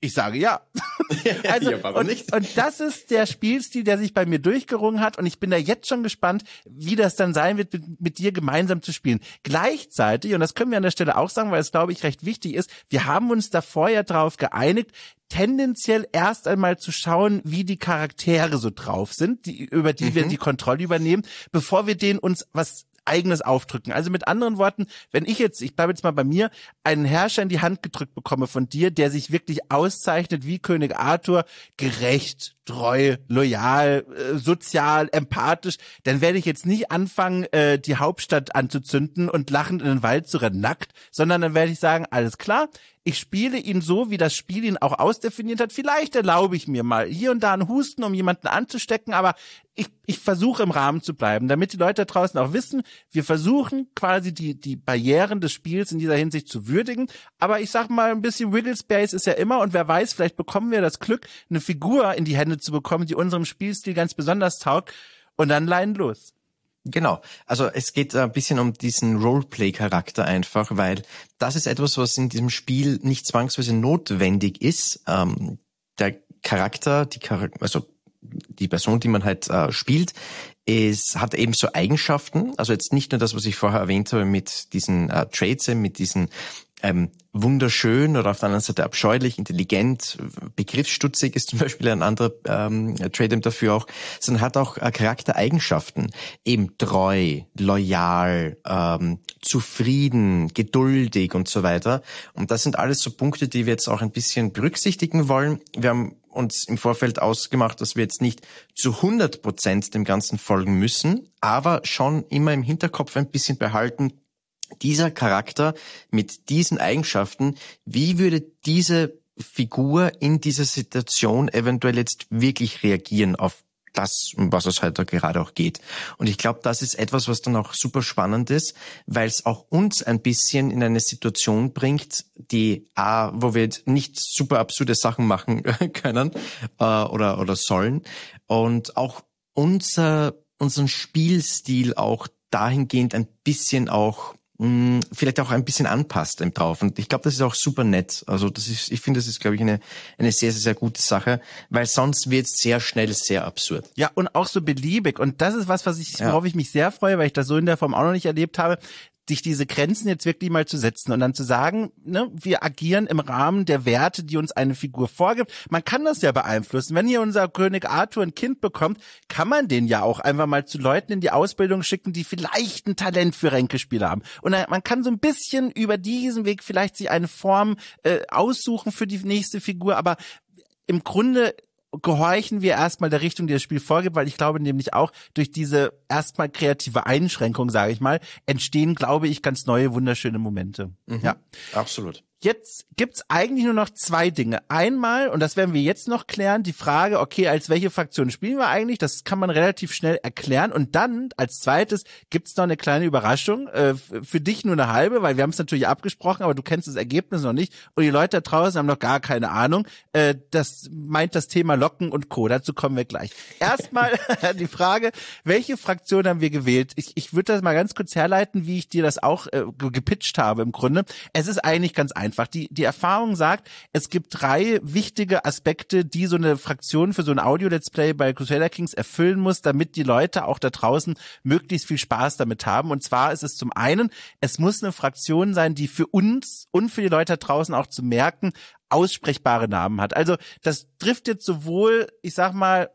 Ich sage ja. Also, ja, warum und, nicht? und das ist der Spielstil, der sich bei mir durchgerungen hat und ich bin da jetzt schon gespannt, wie das dann sein wird, mit, mit dir gemeinsam zu spielen. Gleichzeitig, und das können wir an der Stelle auch sagen, weil es, glaube ich, recht wichtig ist, wir haben uns davor ja darauf geeinigt, tendenziell erst einmal zu schauen, wie die Charaktere so drauf sind, die, über die mhm. wir die Kontrolle übernehmen, bevor wir denen uns was Eigenes aufdrücken. Also mit anderen Worten, wenn ich jetzt, ich bleibe jetzt mal bei mir, einen Herrscher in die Hand gedrückt bekomme von dir, der sich wirklich auszeichnet wie König Arthur, gerecht, treu, loyal, äh, sozial, empathisch, dann werde ich jetzt nicht anfangen, äh, die Hauptstadt anzuzünden und lachend in den Wald zu rennen, nackt, sondern dann werde ich sagen, alles klar, ich spiele ihn so, wie das Spiel ihn auch ausdefiniert hat. Vielleicht erlaube ich mir mal hier und da einen Husten, um jemanden anzustecken, aber ich, ich versuche im Rahmen zu bleiben, damit die Leute da draußen auch wissen, wir versuchen quasi die, die Barrieren des Spiels in dieser Hinsicht zu würdigen. Aber ich sag mal, ein bisschen Wiggle Space ist ja immer und wer weiß, vielleicht bekommen wir das Glück, eine Figur in die Hände zu bekommen, die unserem Spielstil ganz besonders taugt und dann leiden los. Genau, also es geht ein bisschen um diesen Roleplay-Charakter einfach, weil das ist etwas, was in diesem Spiel nicht zwangsweise notwendig ist. Ähm, der Charakter, die Charakter, also die Person, die man halt äh, spielt, ist, hat eben so Eigenschaften, also jetzt nicht nur das, was ich vorher erwähnt habe mit diesen äh, Traits, mit diesen ähm, wunderschön oder auf der anderen Seite abscheulich, intelligent, begriffsstutzig ist zum Beispiel ein anderer ähm, Trait dafür auch, sondern hat auch äh, Charaktereigenschaften, eben treu, loyal, ähm, zufrieden, geduldig und so weiter. Und das sind alles so Punkte, die wir jetzt auch ein bisschen berücksichtigen wollen. Wir haben uns im Vorfeld ausgemacht, dass wir jetzt nicht zu hundert Prozent dem Ganzen folgen müssen, aber schon immer im Hinterkopf ein bisschen behalten, dieser Charakter mit diesen Eigenschaften, wie würde diese Figur in dieser Situation eventuell jetzt wirklich reagieren auf das, um was es halt da gerade auch geht. Und ich glaube, das ist etwas, was dann auch super spannend ist, weil es auch uns ein bisschen in eine Situation bringt, die, ah, wo wir nicht super absurde Sachen machen können äh, oder oder sollen und auch unser unseren Spielstil auch dahingehend ein bisschen auch mh, vielleicht auch ein bisschen anpasst drauf. Und ich glaube, das ist auch super nett. Also das ist, ich finde, das ist, glaube ich, eine eine sehr, sehr, sehr gute Sache, weil sonst wird es sehr schnell sehr absurd. Ja, und auch so beliebig. Und das ist was, was ich, worauf ja. ich mich sehr freue, weil ich das so in der Form auch noch nicht erlebt habe, sich diese Grenzen jetzt wirklich mal zu setzen und dann zu sagen, ne, wir agieren im Rahmen der Werte, die uns eine Figur vorgibt. Man kann das ja beeinflussen. Wenn hier unser König Arthur ein Kind bekommt, kann man den ja auch einfach mal zu Leuten in die Ausbildung schicken, die vielleicht ein Talent für Ränkespiele haben. Und man kann so ein bisschen über diesen Weg vielleicht sich eine Form äh, aussuchen für die nächste Figur, aber im Grunde gehorchen wir erstmal der Richtung, die das Spiel vorgibt, weil ich glaube nämlich auch, durch diese erstmal kreative Einschränkung, sage ich mal, entstehen, glaube ich, ganz neue, wunderschöne Momente. Mhm, ja, absolut. Jetzt gibt's eigentlich nur noch zwei Dinge. Einmal, und das werden wir jetzt noch klären, die Frage, okay, als welche Fraktion spielen wir eigentlich? Das kann man relativ schnell erklären. Und dann, als zweites, gibt's noch eine kleine Überraschung. Äh, für dich nur eine halbe, weil wir haben es natürlich abgesprochen, aber du kennst das Ergebnis noch nicht. Und die Leute da draußen haben noch gar keine Ahnung. Äh, das meint das Thema Locken und Co. Dazu kommen wir gleich. Erstmal die Frage, welche Fraktion haben wir gewählt? Ich, ich würde das mal ganz kurz herleiten, wie ich dir das auch äh, gepitcht habe im Grunde. Es ist eigentlich ganz einfach. Die, die Erfahrung sagt, es gibt drei wichtige Aspekte, die so eine Fraktion für so ein Audio-Let's Play bei Crusader Kings erfüllen muss, damit die Leute auch da draußen möglichst viel Spaß damit haben. Und zwar ist es zum einen, es muss eine Fraktion sein, die für uns und für die Leute da draußen auch zu merken, aussprechbare Namen hat. Also das trifft jetzt sowohl, ich sag mal,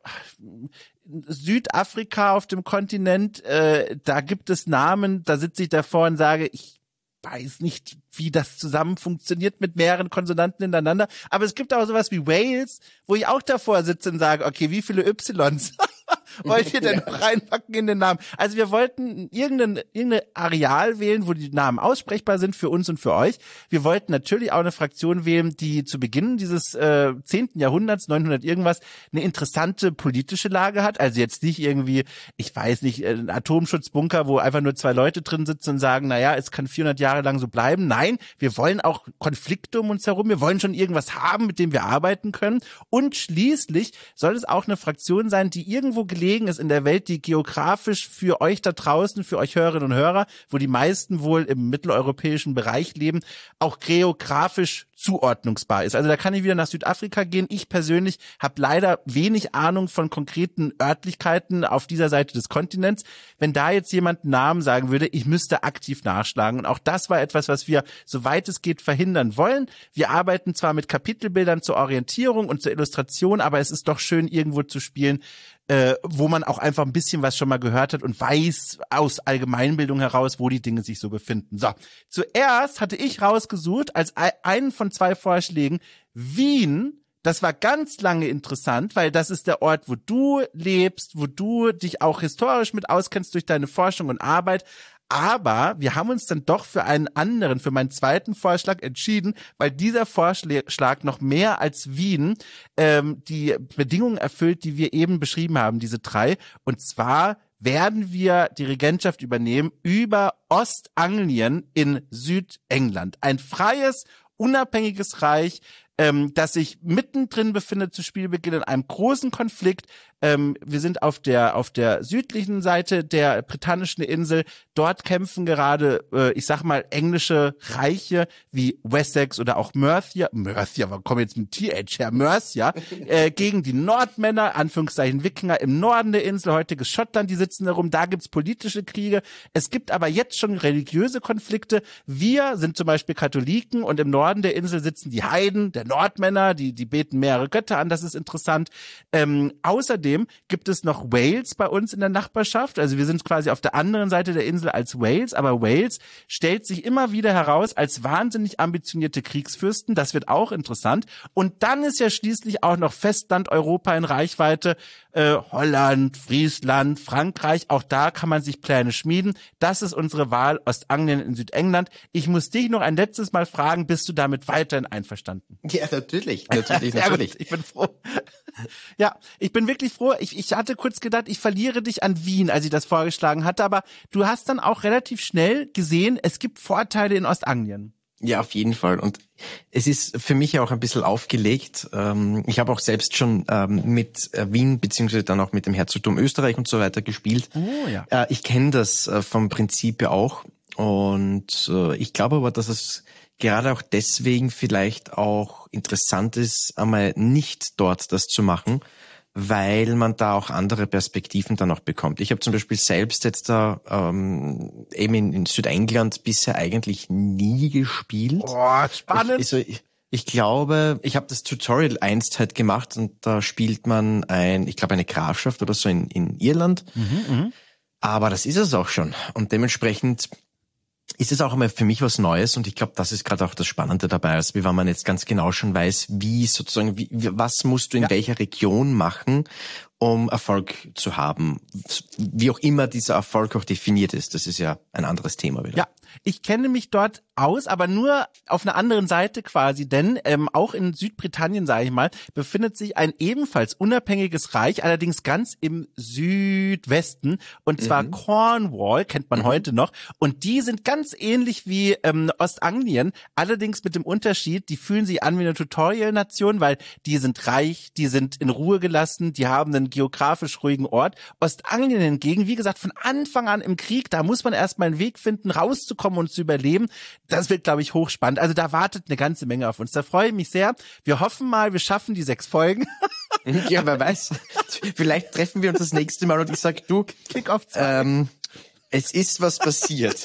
Südafrika auf dem Kontinent, äh, da gibt es Namen, da sitze ich davor und sage, ich weiß nicht, wie das zusammen funktioniert mit mehreren Konsonanten hintereinander. Aber es gibt auch sowas wie Wales, wo ich auch davor sitze und sage, okay, wie viele Ys wollt ihr denn noch reinpacken in den Namen? Also wir wollten irgendein, irgendein Areal wählen, wo die Namen aussprechbar sind für uns und für euch. Wir wollten natürlich auch eine Fraktion wählen, die zu Beginn dieses äh, zehnten Jahrhunderts, neunhundert irgendwas, eine interessante politische Lage hat. Also jetzt nicht irgendwie, ich weiß nicht, ein Atomschutzbunker, wo einfach nur zwei Leute drin sitzen und sagen, naja, es kann vierhundert Jahre lang so bleiben. Nein, wir wollen auch Konflikte um uns herum. Wir wollen schon irgendwas haben, mit dem wir arbeiten können. Und schließlich soll es auch eine Fraktion sein, die irgendwo gelegen gelegen ist in der Welt, die geografisch für euch da draußen, für euch Hörerinnen und Hörer, wo die meisten wohl im mitteleuropäischen Bereich leben, auch geografisch zuordnungsbar ist. Also da kann ich wieder nach Südafrika gehen. Ich persönlich habe leider wenig Ahnung von konkreten Örtlichkeiten auf dieser Seite des Kontinents. Wenn da jetzt jemand einen Namen sagen würde, ich müsste aktiv nachschlagen. Und auch das war etwas, was wir, soweit es geht, verhindern wollen. Wir arbeiten zwar mit Kapitelbildern zur Orientierung und zur Illustration, aber es ist doch schön, irgendwo zu spielen, äh, wo man auch einfach ein bisschen was schon mal gehört hat und weiß aus Allgemeinbildung heraus, wo die Dinge sich so befinden. So, zuerst hatte ich rausgesucht, als einen von zwei Vorschlägen, Wien. Das war ganz lange interessant, weil das ist der Ort, wo du lebst, wo du dich auch historisch mit auskennst durch deine Forschung und Arbeit. Aber wir haben uns dann doch für einen anderen, für meinen zweiten Vorschlag entschieden, weil dieser Vorschlag noch mehr als Wien ähm, die Bedingungen erfüllt, die wir eben beschrieben haben, diese drei. Und zwar werden wir die Regentschaft übernehmen über Ostanglien in Südengland. Ein freies, unabhängiges Reich, ähm, das sich mittendrin befindet zu Spielbeginn in einem großen Konflikt. Ähm, wir sind auf der auf der südlichen Seite der britannischen Insel. Dort kämpfen gerade, äh, ich sag mal, englische Reiche wie Wessex oder auch Mercia, Mercia, wir kommen jetzt mit T H her, Mercia, äh, gegen die Nordmänner, Anführungszeichen Wikinger im Norden der Insel, heutiges Schottland, die sitzen herum. Da gibt's politische Kriege. Es gibt aber jetzt schon religiöse Konflikte. Wir sind zum Beispiel Katholiken und im Norden der Insel sitzen die Heiden, der Nordmänner, die die beten mehrere Götter an. Das ist interessant. Ähm, außerdem gibt es noch Wales bei uns in der Nachbarschaft. Also wir sind quasi auf der anderen Seite der Insel als Wales, aber Wales stellt sich immer wieder heraus als wahnsinnig ambitionierte Kriegsfürsten. Das wird auch interessant. Und dann ist ja schließlich auch noch Festland Europa in Reichweite. Äh, Holland, Friesland, Frankreich. Auch da kann man sich Pläne schmieden. Das ist unsere Wahl, Ostanglien in Südengland. Ich muss dich noch ein letztes Mal fragen, bist du damit weiterhin einverstanden? Ja, natürlich, natürlich, natürlich. Ich bin froh. Ja, ich bin wirklich froh. Ich, ich hatte kurz gedacht, ich verliere dich an Wien, als ich das vorgeschlagen hatte, aber du hast dann auch relativ schnell gesehen, es gibt Vorteile in Ostanglien. Ja, auf jeden Fall. Und es ist für mich auch ein bisschen aufgelegt. Ich habe auch selbst schon mit Wien beziehungsweise dann auch mit dem Herzogtum Österreich und so weiter gespielt. Oh, ja. Ich kenne das vom Prinzip ja auch. Und ich glaube aber, dass es gerade auch deswegen vielleicht auch interessant ist, einmal nicht dort das zu machen, weil man da auch andere Perspektiven dann auch bekommt. Ich habe zum Beispiel selbst jetzt da ähm, eben in, in Südengland bisher eigentlich nie gespielt. Oh, spannend. Ich, also, ich, ich glaube, ich habe das Tutorial einst halt gemacht und da spielt man ein, ich glaube eine Grafschaft oder so in, in Irland. Mhm, mh. Aber das ist es auch schon. Und dementsprechend ist es auch immer für mich was Neues und ich glaube, das ist gerade auch das Spannende dabei, also wie wenn man jetzt ganz genau schon weiß, wie sozusagen, wie, was musst du in ja. welcher Region machen, um Erfolg zu haben. Wie auch immer dieser Erfolg auch definiert ist, das ist ja ein anderes Thema wieder. Ja, ich kenne mich dort aus, aber nur auf einer anderen Seite quasi, denn ähm, auch in Südbritannien, sage ich mal, befindet sich ein ebenfalls unabhängiges Reich, allerdings ganz im Südwesten, und zwar mhm. Cornwall, kennt man mhm. heute noch, und die sind ganz ähnlich wie ähm, Ostanglien, allerdings mit dem Unterschied, die fühlen sich an wie eine Tutorial-Nation, weil die sind reich, die sind in Ruhe gelassen, die haben einen geografisch ruhigen Ort. Ostanglien hingegen, wie gesagt, von Anfang an im Krieg, da muss man erstmal einen Weg finden, rauszukommen und zu überleben. Das wird, glaube ich, hochspannend. Also da wartet eine ganze Menge auf uns. Da freue ich mich sehr. Wir hoffen mal, wir schaffen die sechs Folgen. Ja, wer weiß. Vielleicht treffen wir uns das nächste Mal und ich sag, du, Klick auf zwei. Ähm, es ist was passiert.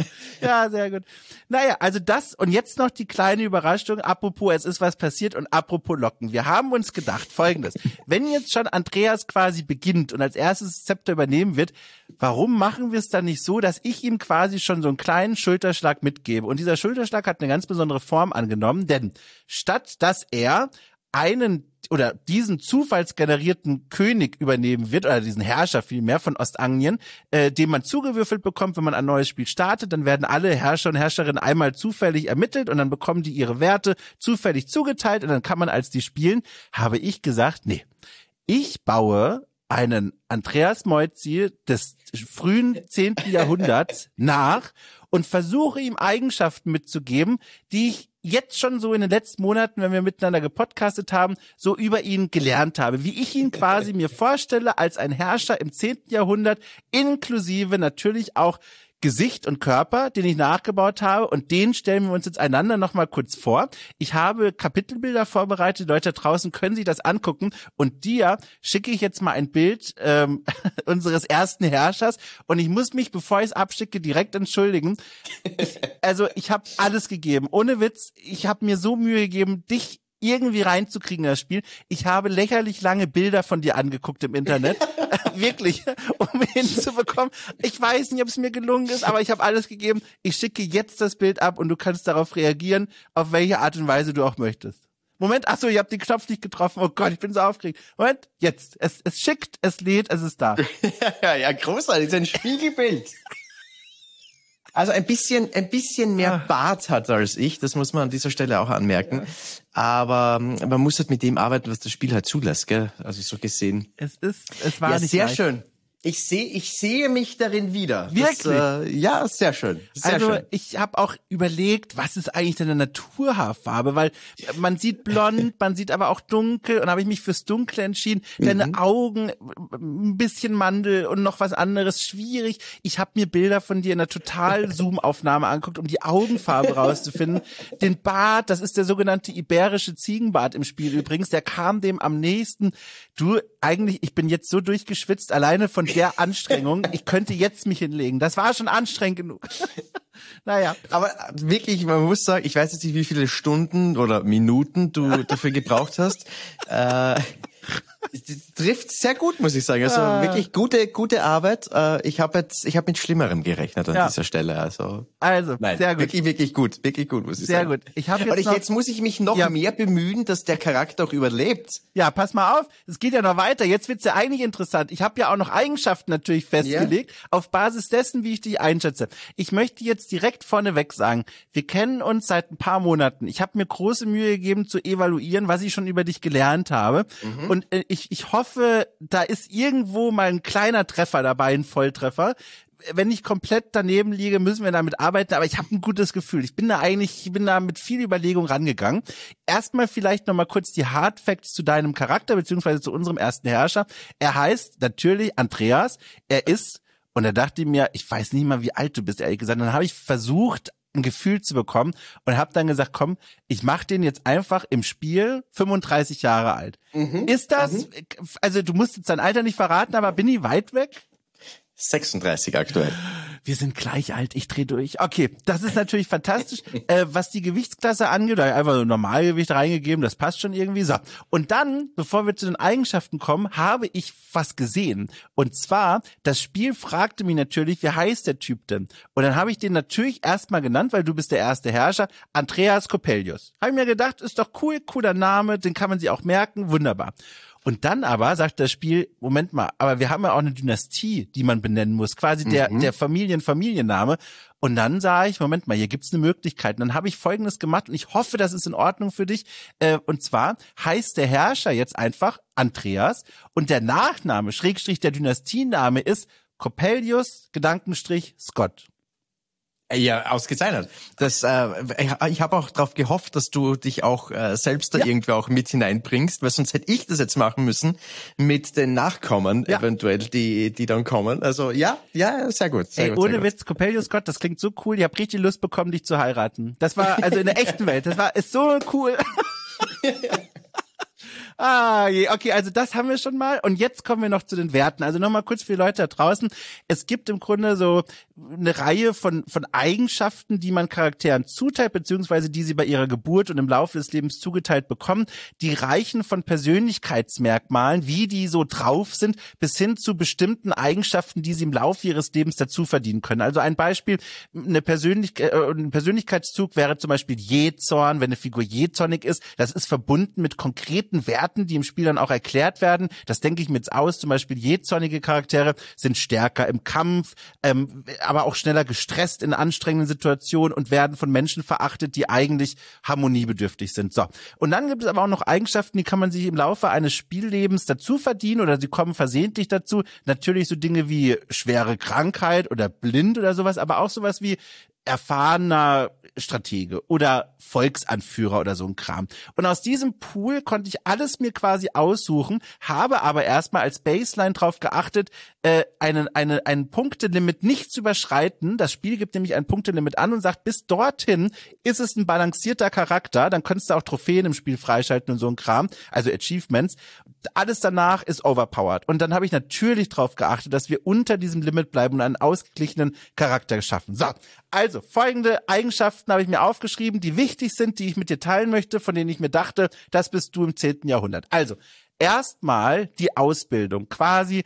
Ja, sehr gut. Naja, also das und jetzt noch die kleine Überraschung, apropos es ist was passiert und apropos Locken. Wir haben uns gedacht, Folgendes, wenn jetzt schon Andreas quasi beginnt und als erstes das Zepter übernehmen wird, warum machen wir es dann nicht so, dass ich ihm quasi schon so einen kleinen Schulterschlag mitgebe? Und dieser Schulterschlag hat eine ganz besondere Form angenommen, denn statt dass er einen oder diesen zufallsgenerierten König übernehmen wird, oder diesen Herrscher vielmehr von Ostanglien, äh, den man zugewürfelt bekommt, wenn man ein neues Spiel startet, dann werden alle Herrscher und Herrscherinnen einmal zufällig ermittelt und dann bekommen die ihre Werte zufällig zugeteilt und dann kann man als die spielen, habe ich gesagt, nee, ich baue einen Andreas Moizzi des frühen zehnten Jahrhunderts nach und versuche ihm Eigenschaften mitzugeben, die ich jetzt schon so in den letzten Monaten, wenn wir miteinander gepodcastet haben, so über ihn gelernt habe, wie ich ihn quasi mir vorstelle als ein Herrscher im zehnten Jahrhundert, inklusive natürlich auch Gesicht und Körper, den ich nachgebaut habe, und den stellen wir uns jetzt einander nochmal kurz vor. Ich habe Kapitelbilder vorbereitet, Leute da draußen können sich das angucken, und dir schicke ich jetzt mal ein Bild ähm, unseres ersten Herrschers, und ich muss mich, bevor ich es abschicke, direkt entschuldigen. Ich, also ich habe alles gegeben, ohne Witz, ich habe mir so Mühe gegeben, dich irgendwie reinzukriegen in das Spiel. Ich habe lächerlich lange Bilder von dir angeguckt im Internet. Wirklich, um hinzubekommen. Ich weiß nicht, ob es mir gelungen ist, aber ich habe alles gegeben. Ich schicke jetzt das Bild ab und du kannst darauf reagieren, auf welche Art und Weise du auch möchtest. Moment, ach so, ihr habt den Knopf nicht getroffen. Oh Gott, ich bin so aufgeregt. Moment, jetzt. Es, es schickt, es lädt, es ist da. ja, ja, großartig. Das ist ein Spiegelbild. Also ein bisschen, ein bisschen mehr Bart hat er als ich, das muss man an dieser Stelle auch anmerken. Ja. Aber man muss halt mit dem arbeiten, was das Spiel halt zulässt, gell? Also so gesehen. Es ist, es war ja, nicht sehr leicht. Schön. Ich sehe, ich sehe mich darin wieder. Wirklich? Das, äh, ja, sehr schön. Sehr also schön. Ich habe auch überlegt, was ist eigentlich deine Naturhaarfarbe, weil man sieht blond, man sieht aber auch dunkel, und habe ich mich fürs Dunkle entschieden. Deine mhm. Augen, ein bisschen Mandel und noch was anderes, schwierig. Ich habe mir Bilder von dir in einer Total-Zoom-Aufnahme angeguckt, um die Augenfarbe rauszufinden. Den Bart, das ist der sogenannte iberische Ziegenbart im Spiel übrigens, der kam dem am nächsten. Du, eigentlich, ich bin jetzt so durchgeschwitzt, alleine von der Anstrengung, ich könnte jetzt mich hinlegen. Das war schon anstrengend genug. Naja. Aber wirklich, man muss sagen, ich weiß jetzt nicht, wie viele Stunden oder Minuten du dafür gebraucht hast. Äh, trifft sehr gut, muss ich sagen. Also ah. wirklich gute, gute Arbeit. Äh, ich habe jetzt, ich habe mit Schlimmerem gerechnet an ja. dieser Stelle. Also, also nein, sehr gut. Wirklich, wirklich gut, wirklich gut, muss ich sehr sagen. Sehr gut. Ich habe jetzt, ich, noch, jetzt muss ich mich noch ja. mehr bemühen, dass der Charakter auch überlebt. Ja, pass mal auf. Es geht ja noch weiter. Jetzt wird's ja eigentlich interessant. Ich habe ja auch noch Eigenschaften natürlich festgelegt, ja. auf Basis dessen, wie ich dich einschätze. Ich möchte jetzt direkt vorneweg sagen, wir kennen uns seit ein paar Monaten. Ich habe mir große Mühe gegeben zu evaluieren, was ich schon über dich gelernt habe. Mhm. Und äh, ich, ich hoffe, da ist irgendwo mal ein kleiner Treffer dabei, ein Volltreffer. Wenn ich komplett daneben liege, müssen wir damit arbeiten, aber ich habe ein gutes Gefühl. Ich bin da eigentlich, ich bin da mit viel Überlegung rangegangen. Erstmal vielleicht nochmal kurz die Hard Facts zu deinem Charakter, beziehungsweise zu unserem ersten Herrscher. Er heißt natürlich Andreas. Er ist, und er dachte mir, ich weiß nicht mal, wie alt du bist, ehrlich gesagt. Dann habe ich versucht, ein Gefühl zu bekommen, und habe dann gesagt, komm, ich mache den jetzt einfach im Spiel fünfunddreißig Jahre alt. Mhm. Ist das, mhm. also du musst jetzt dein Alter nicht verraten, aber bin ich weit weg? sechsunddreißig aktuell. Wir sind gleich alt, ich dreh durch. Okay, das ist natürlich fantastisch. Äh, was die Gewichtsklasse angeht, da habe ich einfach so Normalgewicht reingegeben, das passt schon irgendwie. So. Und dann, bevor wir zu den Eigenschaften kommen, habe ich was gesehen. Und zwar, das Spiel fragte mich natürlich, wie heißt der Typ denn? Und dann habe ich den natürlich erstmal genannt, weil du bist der erste Herrscher, Andreas Coppelius. Habe ich mir gedacht, ist doch cool, cooler Name, den kann man sich auch merken, wunderbar. Und dann aber sagt das Spiel, Moment mal, aber wir haben ja auch eine Dynastie, die man benennen muss, quasi der mhm. der Familien-Familienname. Und dann sah ich, Moment mal, hier gibt's eine Möglichkeit. Und dann habe ich Folgendes gemacht, und ich hoffe, das ist in Ordnung für dich. Äh, und zwar heißt der Herrscher jetzt einfach Andreas, und der Nachname, Schrägstrich der Dynastiename ist Coppelius, Gedankenstrich, Scott. Ja, ausgezeichnet. Das, äh, ich habe auch darauf gehofft, dass du dich auch äh, selbst da ja. irgendwie auch mit hineinbringst, weil sonst hätte ich das jetzt machen müssen mit den Nachkommen ja. eventuell, die die dann kommen. Also ja, ja, sehr gut. Sehr Ey, gut ohne sehr Witz, Coppelius Scott, das klingt so cool. Ich habe richtig Lust bekommen, dich zu heiraten. Das war also in der echten Welt. Das war ist so cool. Ah, je, okay, also das haben wir schon mal. Und jetzt kommen wir noch zu den Werten. Also nochmal kurz für die Leute da draußen. Es gibt im Grunde so eine Reihe von von Eigenschaften, die man Charakteren zuteilt, beziehungsweise die sie bei ihrer Geburt und im Laufe des Lebens zugeteilt bekommen. Die reichen von Persönlichkeitsmerkmalen, wie die so drauf sind, bis hin zu bestimmten Eigenschaften, die sie im Laufe ihres Lebens dazu verdienen können. Also ein Beispiel, eine Persönlichkeit, äh, ein Persönlichkeitszug wäre zum Beispiel Jähzorn, wenn eine Figur jähzornig ist. Das ist verbunden mit konkreten Werten, die im Spiel dann auch erklärt werden. Das denke ich mir jetzt aus. Zum Beispiel jähzornige Charaktere sind stärker im Kampf, ähm, aber auch schneller gestresst in anstrengenden Situationen und werden von Menschen verachtet, die eigentlich harmoniebedürftig sind. So. Und dann gibt es aber auch noch Eigenschaften, die kann man sich im Laufe eines Spiellebens dazu verdienen oder sie kommen versehentlich dazu. Natürlich so Dinge wie schwere Krankheit oder blind oder sowas, aber auch sowas wie erfahrener Stratege oder Volksanführer oder so ein Kram. Und aus diesem Pool konnte ich alles mir quasi aussuchen, habe aber erstmal als Baseline drauf geachtet, äh, einen, eine, ein Punktelimit nicht zu überschreiten. Das Spiel gibt nämlich ein Punktelimit an und sagt, bis dorthin ist es ein balancierter Charakter. Dann könntest du auch Trophäen im Spiel freischalten und so ein Kram, also Achievements. Alles danach ist overpowered. Und dann habe ich natürlich drauf geachtet, dass wir unter diesem Limit bleiben und einen ausgeglichenen Charakter geschaffen. So, also folgende Eigenschaften habe ich mir aufgeschrieben, die wichtig sind, die ich mit dir teilen möchte, von denen ich mir dachte, das bist du im zehnten Jahrhundert. Also, erstmal die Ausbildung, quasi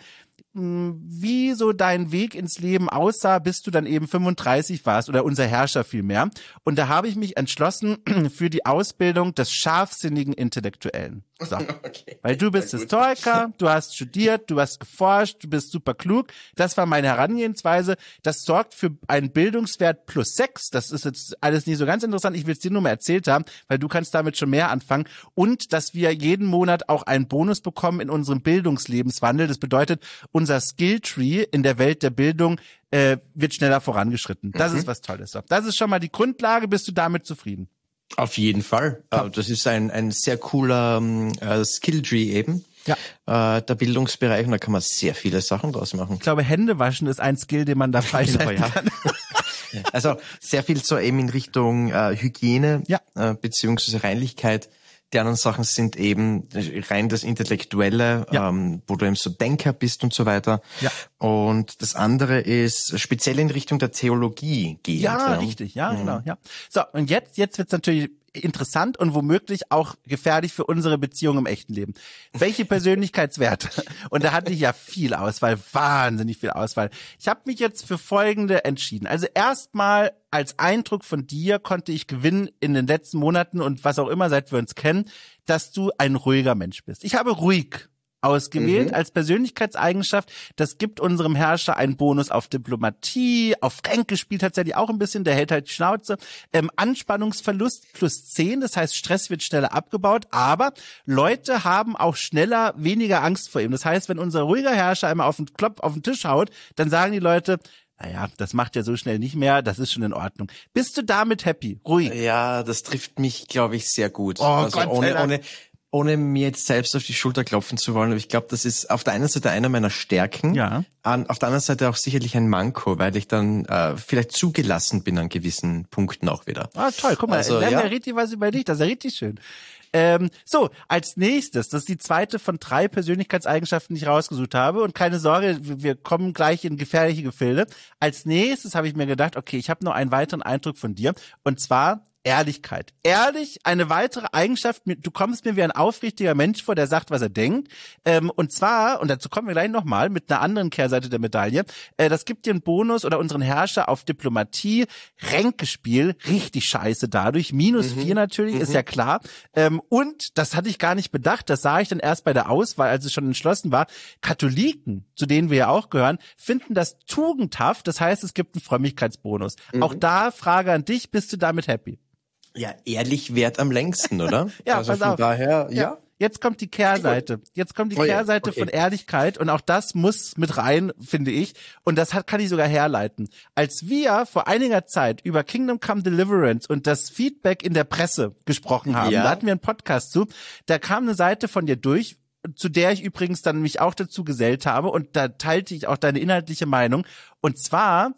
wie so dein Weg ins Leben aussah, bis du dann eben fünfunddreißig warst oder unser Herrscher vielmehr. Und da habe ich mich entschlossen für die Ausbildung des scharfsinnigen Intellektuellen. So. Okay. Weil du bist Historiker, du hast studiert, du hast geforscht, du bist super klug. Das war meine Herangehensweise. Das sorgt für einen Bildungswert plus sechs. Das ist jetzt alles nicht so ganz interessant. Ich will es dir nur mal erzählt haben, weil du kannst damit schon mehr anfangen. Und dass wir jeden Monat auch einen Bonus bekommen in unserem Bildungslebenswandel. Das bedeutet, unser Skilltree in der Welt der Bildung äh, wird schneller vorangeschritten. Das mhm. ist was Tolles. So. Das ist schon mal die Grundlage. Bist du damit zufrieden? Auf jeden Fall. Ja. Das ist ein ein sehr cooler äh, Skilltree eben. Ja. Äh, der Bildungsbereich, und da kann man sehr viele Sachen draus machen. Ich glaube, Händewaschen ist ein Skill, den man da freischalten ja. kann. Also sehr viel so eben in Richtung äh, Hygiene, ja. äh, beziehungsweise Reinlichkeit. Die anderen Sachen sind eben rein das Intellektuelle, ja. ähm, wo du eben so Denker bist und so weiter. Ja. Und das andere ist speziell in Richtung der Theologie gehend. Ja, ja. richtig, ja, mhm. genau, ja. So, und jetzt, jetzt wird's natürlich interessant und womöglich auch gefährlich für unsere Beziehung im echten Leben. Welche Persönlichkeitswerte? Und da hatte ich ja viel Auswahl, wahnsinnig viel Auswahl. Ich habe mich jetzt für folgende entschieden. Also erstmal als Eindruck von dir konnte ich gewinnen in den letzten Monaten und was auch immer, seit wir uns kennen, dass du ein ruhiger Mensch bist. Ich habe ruhig ausgewählt mhm. als Persönlichkeitseigenschaft. Das gibt unserem Herrscher einen Bonus auf Diplomatie, auf Ränkespiel tatsächlich auch ein bisschen, der hält halt die Schnauze. Ähm, Anspannungsverlust plus zehn, das heißt Stress wird schneller abgebaut, aber Leute haben auch schneller weniger Angst vor ihm. Das heißt, wenn unser ruhiger Herrscher einmal auf den Klopf auf den Tisch haut, dann sagen die Leute, naja, das macht er so schnell nicht mehr, das ist schon in Ordnung. Bist du damit happy? Ruhig? Ja, das trifft mich, glaube ich, sehr gut. Oh, also Gott ohne, sei Dank. ohne Ohne mir jetzt selbst auf die Schulter klopfen zu wollen, aber ich glaube, das ist auf der einen Seite einer meiner Stärken, ja. an, auf der anderen Seite auch sicherlich ein Manko, weil ich dann äh, vielleicht zugelassen bin an gewissen Punkten auch wieder. Ah, toll, guck mal, also, lernen ja. wir richtig was über dich, das ist ja richtig schön. Ähm, so, als nächstes, das ist die zweite von drei Persönlichkeitseigenschaften, die ich rausgesucht habe. Und keine Sorge, wir kommen gleich in gefährliche Gefilde. Als nächstes habe ich mir gedacht, okay, ich habe noch einen weiteren Eindruck von dir. Und zwar Ehrlichkeit. Ehrlich, eine weitere Eigenschaft, du kommst mir wie ein aufrichtiger Mensch vor, der sagt, was er denkt. Ähm, und zwar, und dazu kommen wir gleich nochmal, mit einer anderen Kehrseite der Medaille, äh, das gibt dir einen Bonus oder unseren Herrscher auf Diplomatie, Ränkespiel, richtig scheiße dadurch, minus mhm. vier natürlich, mhm. ist ja klar. Ähm, und, das hatte ich gar nicht bedacht, das sah ich dann erst bei der Auswahl, als es schon entschlossen war, Katholiken, zu denen wir ja auch gehören, finden das tugendhaft, das heißt, es gibt einen Frömmigkeitsbonus. Mhm. Auch da, Frage an dich, bist du damit happy? Ja, ehrlich währt am längsten, oder? ja, also pass von auf. Daher, ja. ja. Jetzt kommt die Kehrseite. Jetzt kommt die oh, Kehrseite okay. von Ehrlichkeit und auch das muss mit rein, finde ich. Und das hat, kann ich sogar herleiten. Als wir vor einiger Zeit über Kingdom Come Deliverance und das Feedback in der Presse gesprochen haben, ja. da hatten wir einen Podcast zu, da kam eine Seite von dir durch, zu der ich übrigens dann mich auch dazu gesellt habe und da teilte ich auch deine inhaltliche Meinung. Und zwar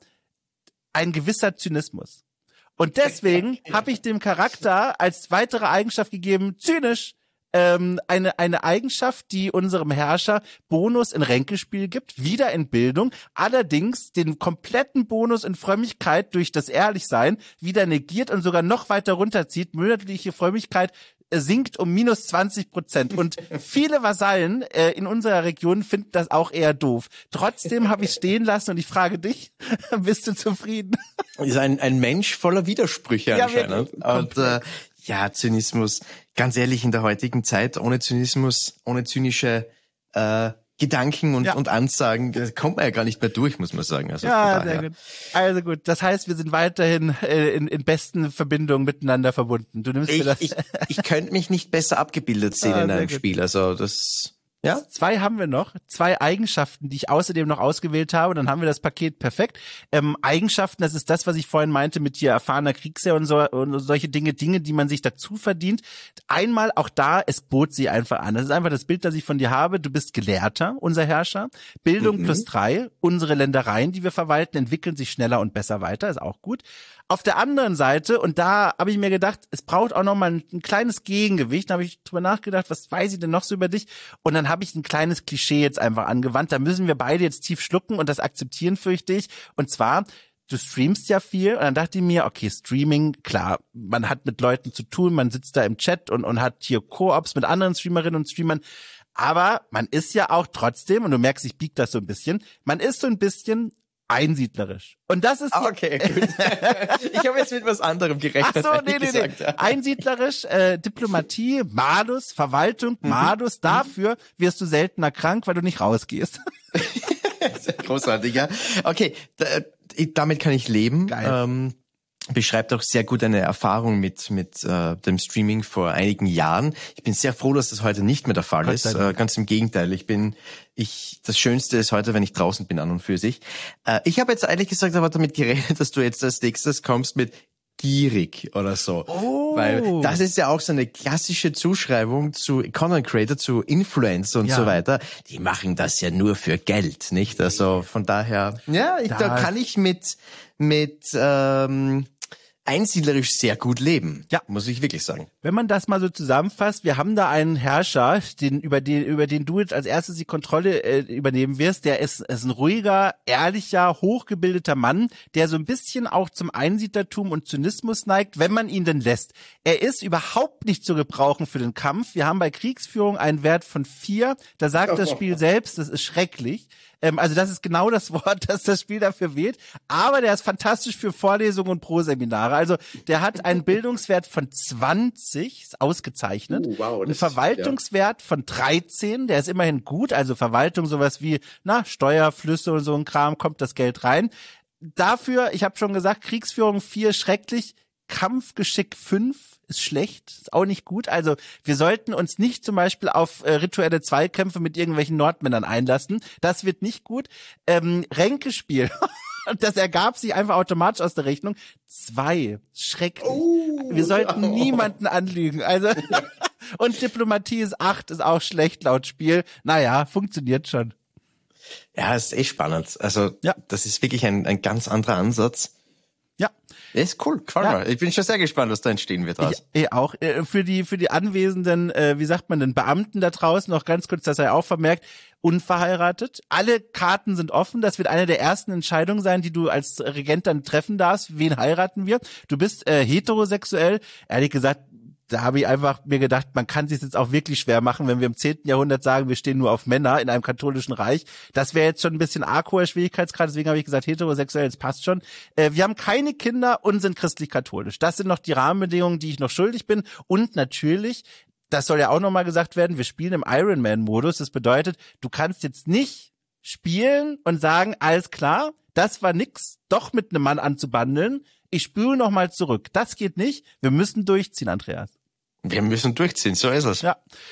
ein gewisser Zynismus. Und deswegen habe ich dem Charakter als weitere Eigenschaft gegeben, zynisch, ähm, eine eine Eigenschaft, die unserem Herrscher Bonus in Ränkespiel gibt, wieder in Bildung, allerdings den kompletten Bonus in Frömmigkeit durch das Ehrlichsein wieder negiert und sogar noch weiter runterzieht. Monatliche Frömmigkeit sinkt um minus zwanzig Prozent. Und viele Vasallen äh, in unserer Region finden das auch eher doof. Trotzdem habe ich stehen lassen und ich frage dich, bist du zufrieden? Ist ein, ein Mensch voller Widersprüche ja, anscheinend. Und äh, ja, Zynismus, ganz ehrlich, in der heutigen Zeit, ohne Zynismus, ohne zynische äh, Gedanken und, ja. und Ansagen, das kommt man ja gar nicht mehr durch, muss man sagen. Also ja, sehr gut. Also gut, das heißt, wir sind weiterhin äh, in, in besten Verbindungen miteinander verbunden. Du nimmst ich, mir das. Ich, ich könnte mich nicht besser abgebildet sehen ah, in einem gut. Spiel. Also das Ja? Zwei haben wir noch, zwei Eigenschaften, die ich außerdem noch ausgewählt habe, dann haben wir das Paket perfekt. Ähm, Eigenschaften, das ist das, was ich vorhin meinte mit hier erfahrener Kriegsherr und, so, und solche Dinge, Dinge, die man sich dazu verdient. Einmal auch da, es bot sie einfach an. Das ist einfach das Bild, das ich von dir habe. Du bist Gelehrter, unser Herrscher. Bildung mhm. plus drei. Unsere Ländereien, die wir verwalten, entwickeln sich schneller und besser weiter, ist auch gut. Auf der anderen Seite, und da habe ich mir gedacht, es braucht auch noch mal ein, ein kleines Gegengewicht. Da habe ich drüber nachgedacht, was weiß ich denn noch so über dich? Und dann habe ich ein kleines Klischee jetzt einfach angewandt. Da müssen wir beide jetzt tief schlucken und das akzeptieren, fürchte ich. Und zwar, du streamst ja viel. Und dann dachte ich mir, okay, Streaming, klar, man hat mit Leuten zu tun, man sitzt da im Chat und, und hat hier Koops mit anderen Streamerinnen und Streamern. Aber man ist ja auch trotzdem, und du merkst, ich bieg das so ein bisschen, man ist so ein bisschen einsiedlerisch. Und das ist... Okay, gut. Ich habe jetzt mit was anderem gerechnet. Ach so, nee, nee, nee. Ja. Einsiedlerisch, äh, Diplomatie, Malus, Verwaltung, mhm. Malus. Dafür wirst du seltener krank, weil du nicht rausgehst. Sehr großartig, ja. Okay, da, damit kann ich leben. Geil. Ähm, beschreibt auch sehr gut eine Erfahrung mit mit äh, dem Streaming vor einigen Jahren. Ich bin sehr froh, dass das heute nicht mehr der Fall Gott ist. Äh, ganz im Gegenteil. Ich bin, ich das Schönste ist heute, wenn ich draußen bin an und für sich. Äh, ich habe jetzt ehrlich gesagt aber damit gerechnet, dass du jetzt als nächstes kommst mit gierig oder so. Oh. Weil das ist ja auch so eine klassische Zuschreibung zu Content Creator, zu Influencer und ja. so weiter. Die machen das ja nur für Geld, nicht? Also von daher, ja, ich, da kann ich mit mit ähm, einsiedlerisch sehr gut leben. Ja, muss ich wirklich sagen. Wenn man das mal so zusammenfasst, wir haben da einen Herrscher, den über den über den du jetzt als erstes die Kontrolle äh, übernehmen wirst. Der ist, ist ein ruhiger, ehrlicher, hochgebildeter Mann, der so ein bisschen auch zum Einsiedlertum und Zynismus neigt, wenn man ihn denn lässt. Er ist überhaupt nicht zu gebrauchen für den Kampf. Wir haben bei Kriegsführung einen Wert von vier. Da sagt das Spiel selbst, das ist schrecklich. Ähm, also das ist genau das Wort, das das Spiel dafür wählt. Aber der ist fantastisch für Vorlesungen und Pro-Seminare. Also der hat einen Bildungswert von zwanzig, ist ausgezeichnet. Uh, wow, einen Verwaltungswert ja. von dreizehn, der ist immerhin gut. Also Verwaltung, sowas wie na Steuerflüsse und so ein Kram, kommt das Geld rein. Dafür, ich habe schon gesagt, Kriegsführung vier, schrecklich. Kampfgeschick fünf ist schlecht, ist auch nicht gut. Also wir sollten uns nicht zum Beispiel auf äh, rituelle Zweikämpfe mit irgendwelchen Nordmännern einlassen. Das wird nicht gut. Ähm, Ränkespiel. Das ergab sich einfach automatisch aus der Rechnung. Zwei. Schrecklich. Oh, wir sollten oh. niemanden anlügen. Also und Diplomatie ist acht, ist auch schlecht laut Spiel. Naja, funktioniert schon. Ja, ist eh spannend. Also ja. das ist wirklich ein, ein ganz anderer Ansatz. Ja. Ist cool, gefällt ja. mir. Ich bin schon sehr gespannt, was da entstehen wird. Ich, ich auch. Für die, für die anwesenden, äh, wie sagt man denn, Beamten da draußen, noch ganz kurz, das sei auch vermerkt, unverheiratet. Alle Karten sind offen. Das wird eine der ersten Entscheidungen sein, die du als Regent dann treffen darfst. Wen heiraten wir? Du bist äh, heterosexuell. Ehrlich gesagt, da habe ich einfach mir gedacht, man kann sich jetzt auch wirklich schwer machen, wenn wir im zehnten Jahrhundert sagen, wir stehen nur auf Männer in einem katholischen Reich. Das wäre jetzt schon ein bisschen arg hoher Schwierigkeitsgrad, deswegen habe ich gesagt, heterosexuell, das passt schon. Äh, wir haben keine Kinder und sind christlich-katholisch. Das sind noch die Rahmenbedingungen, die ich noch schuldig bin. Und natürlich, das soll ja auch nochmal gesagt werden, wir spielen im Ironman-Modus. Das bedeutet, du kannst jetzt nicht spielen und sagen, alles klar, das war nix, doch mit einem Mann anzubandeln. Ich spüle nochmal zurück. Das geht nicht. Wir müssen durchziehen, Andreas. Wir müssen durchziehen, so ist es. Ja.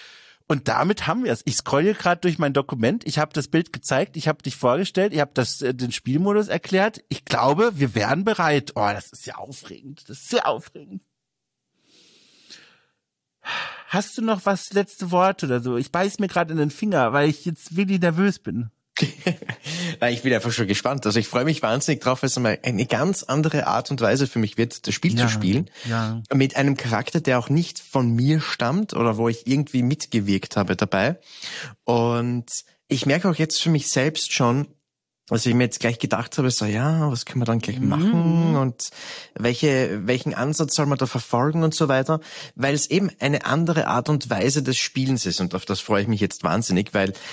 Und damit haben wir es. Ich scrolle gerade durch mein Dokument. Ich habe das Bild gezeigt. Ich habe dich vorgestellt. Ich habe das äh, den Spielmodus erklärt. Ich glaube, wir wären bereit. Oh, das ist ja aufregend. Das ist sehr aufregend. Hast du noch was, letzte Worte oder so? Ich beiß mir gerade in den Finger, weil ich jetzt wirklich nervös bin. Nein, ich bin einfach schon gespannt. Also ich freue mich wahnsinnig drauf, weil es einmal eine ganz andere Art und Weise für mich wird, das Spiel ja, zu spielen. Ja. Mit einem Charakter, der auch nicht von mir stammt oder wo ich irgendwie mitgewirkt habe dabei. Und ich merke auch jetzt für mich selbst schon, was ich mir jetzt gleich gedacht habe, so ja, was können wir dann gleich machen mhm. und welche welchen Ansatz soll man da verfolgen und so weiter, weil es eben eine andere Art und Weise des Spielens ist und auf das freue ich mich jetzt wahnsinnig, weil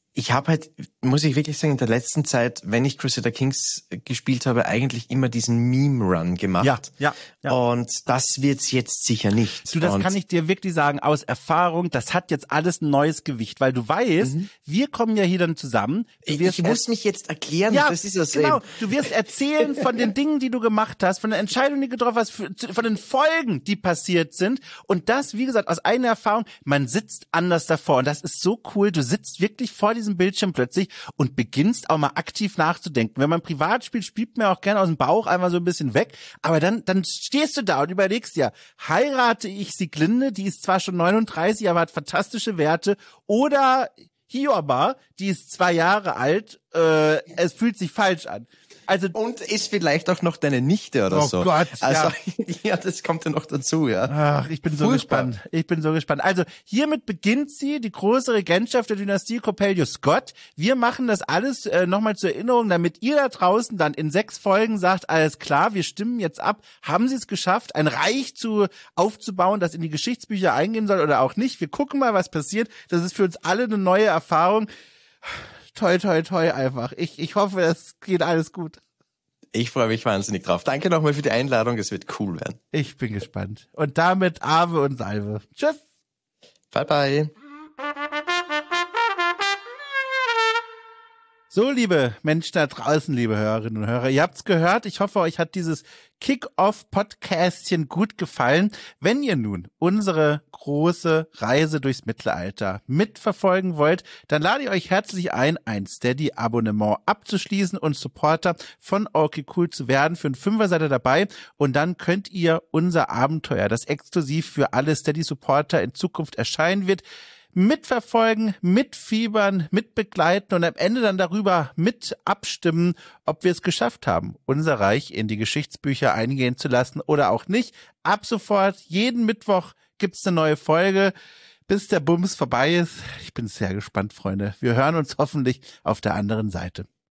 Ich habe halt, muss ich wirklich sagen, in der letzten Zeit, wenn ich Crusader Kings gespielt habe, eigentlich immer diesen Meme-Run gemacht. Ja, ja, ja. Und das wird's jetzt sicher nicht. Du, das Und kann ich dir wirklich sagen, aus Erfahrung, das hat jetzt alles ein neues Gewicht, weil du weißt, mhm. wir kommen ja hier dann zusammen. Du wirst ich muss mich jetzt erklären, ja, das ist das genau. eben. Du wirst erzählen von den Dingen, die du gemacht hast, von den Entscheidungen, die du getroffen hast, von den Folgen, die passiert sind. Und das, wie gesagt, aus eigener Erfahrung, man sitzt anders davor. Und das ist so cool. Du sitzt wirklich vor diesem Bildschirm plötzlich und beginnst auch mal aktiv nachzudenken. Wenn man privat spielt, spielt man auch gerne aus dem Bauch einmal so ein bisschen weg. Aber dann, dann stehst du da und überlegst ja, heirate ich Sieglinde, die ist zwar schon neununddreißig, aber hat fantastische Werte, oder Hioba, die ist zwei Jahre alt, äh, es fühlt sich falsch an. Also und ist vielleicht auch noch deine Nichte oder oh so. Oh Gott, also, ja. ja, das kommt ja noch dazu, ja. Ach, ich bin so Furchtbar. gespannt. Ich bin so gespannt. Also, hiermit beginnt sie, die große Regentschaft der Dynastie Coppelius-Scott. Wir machen das alles äh, nochmal zur Erinnerung, damit ihr da draußen dann in sechs Folgen sagt, alles klar, wir stimmen jetzt ab. Haben sie es geschafft, ein Reich zu aufzubauen, das in die Geschichtsbücher eingehen soll oder auch nicht? Wir gucken mal, was passiert. Das ist für uns alle eine neue Erfahrung. Toi, toi, toi einfach. Ich, ich hoffe, es geht alles gut. Ich freue mich wahnsinnig drauf. Danke nochmal für die Einladung. Es wird cool werden. Ich bin gespannt. Und damit Ave und Salve. Tschüss. Bye, bye. So, liebe Menschen da draußen, liebe Hörerinnen und Hörer, ihr habt's gehört. Ich hoffe, euch hat dieses Kick-Off-Podcastchen gut gefallen. Wenn ihr nun unsere große Reise durchs Mittelalter mitverfolgen wollt, dann lade ich euch herzlich ein, ein Steady-Abonnement abzuschließen und Supporter von Okay Cool zu werden. Für einen Fünfer seid ihr dabei und dann könnt ihr unser Abenteuer, das exklusiv für alle Steady-Supporter in Zukunft erscheinen wird, mitverfolgen, mitfiebern, mitbegleiten und am Ende dann darüber mit abstimmen, ob wir es geschafft haben, unser Reich in die Geschichtsbücher eingehen zu lassen oder auch nicht. Ab sofort, jeden Mittwoch gibt's eine neue Folge, bis der Bums vorbei ist. Ich bin sehr gespannt, Freunde. Wir hören uns hoffentlich auf der anderen Seite.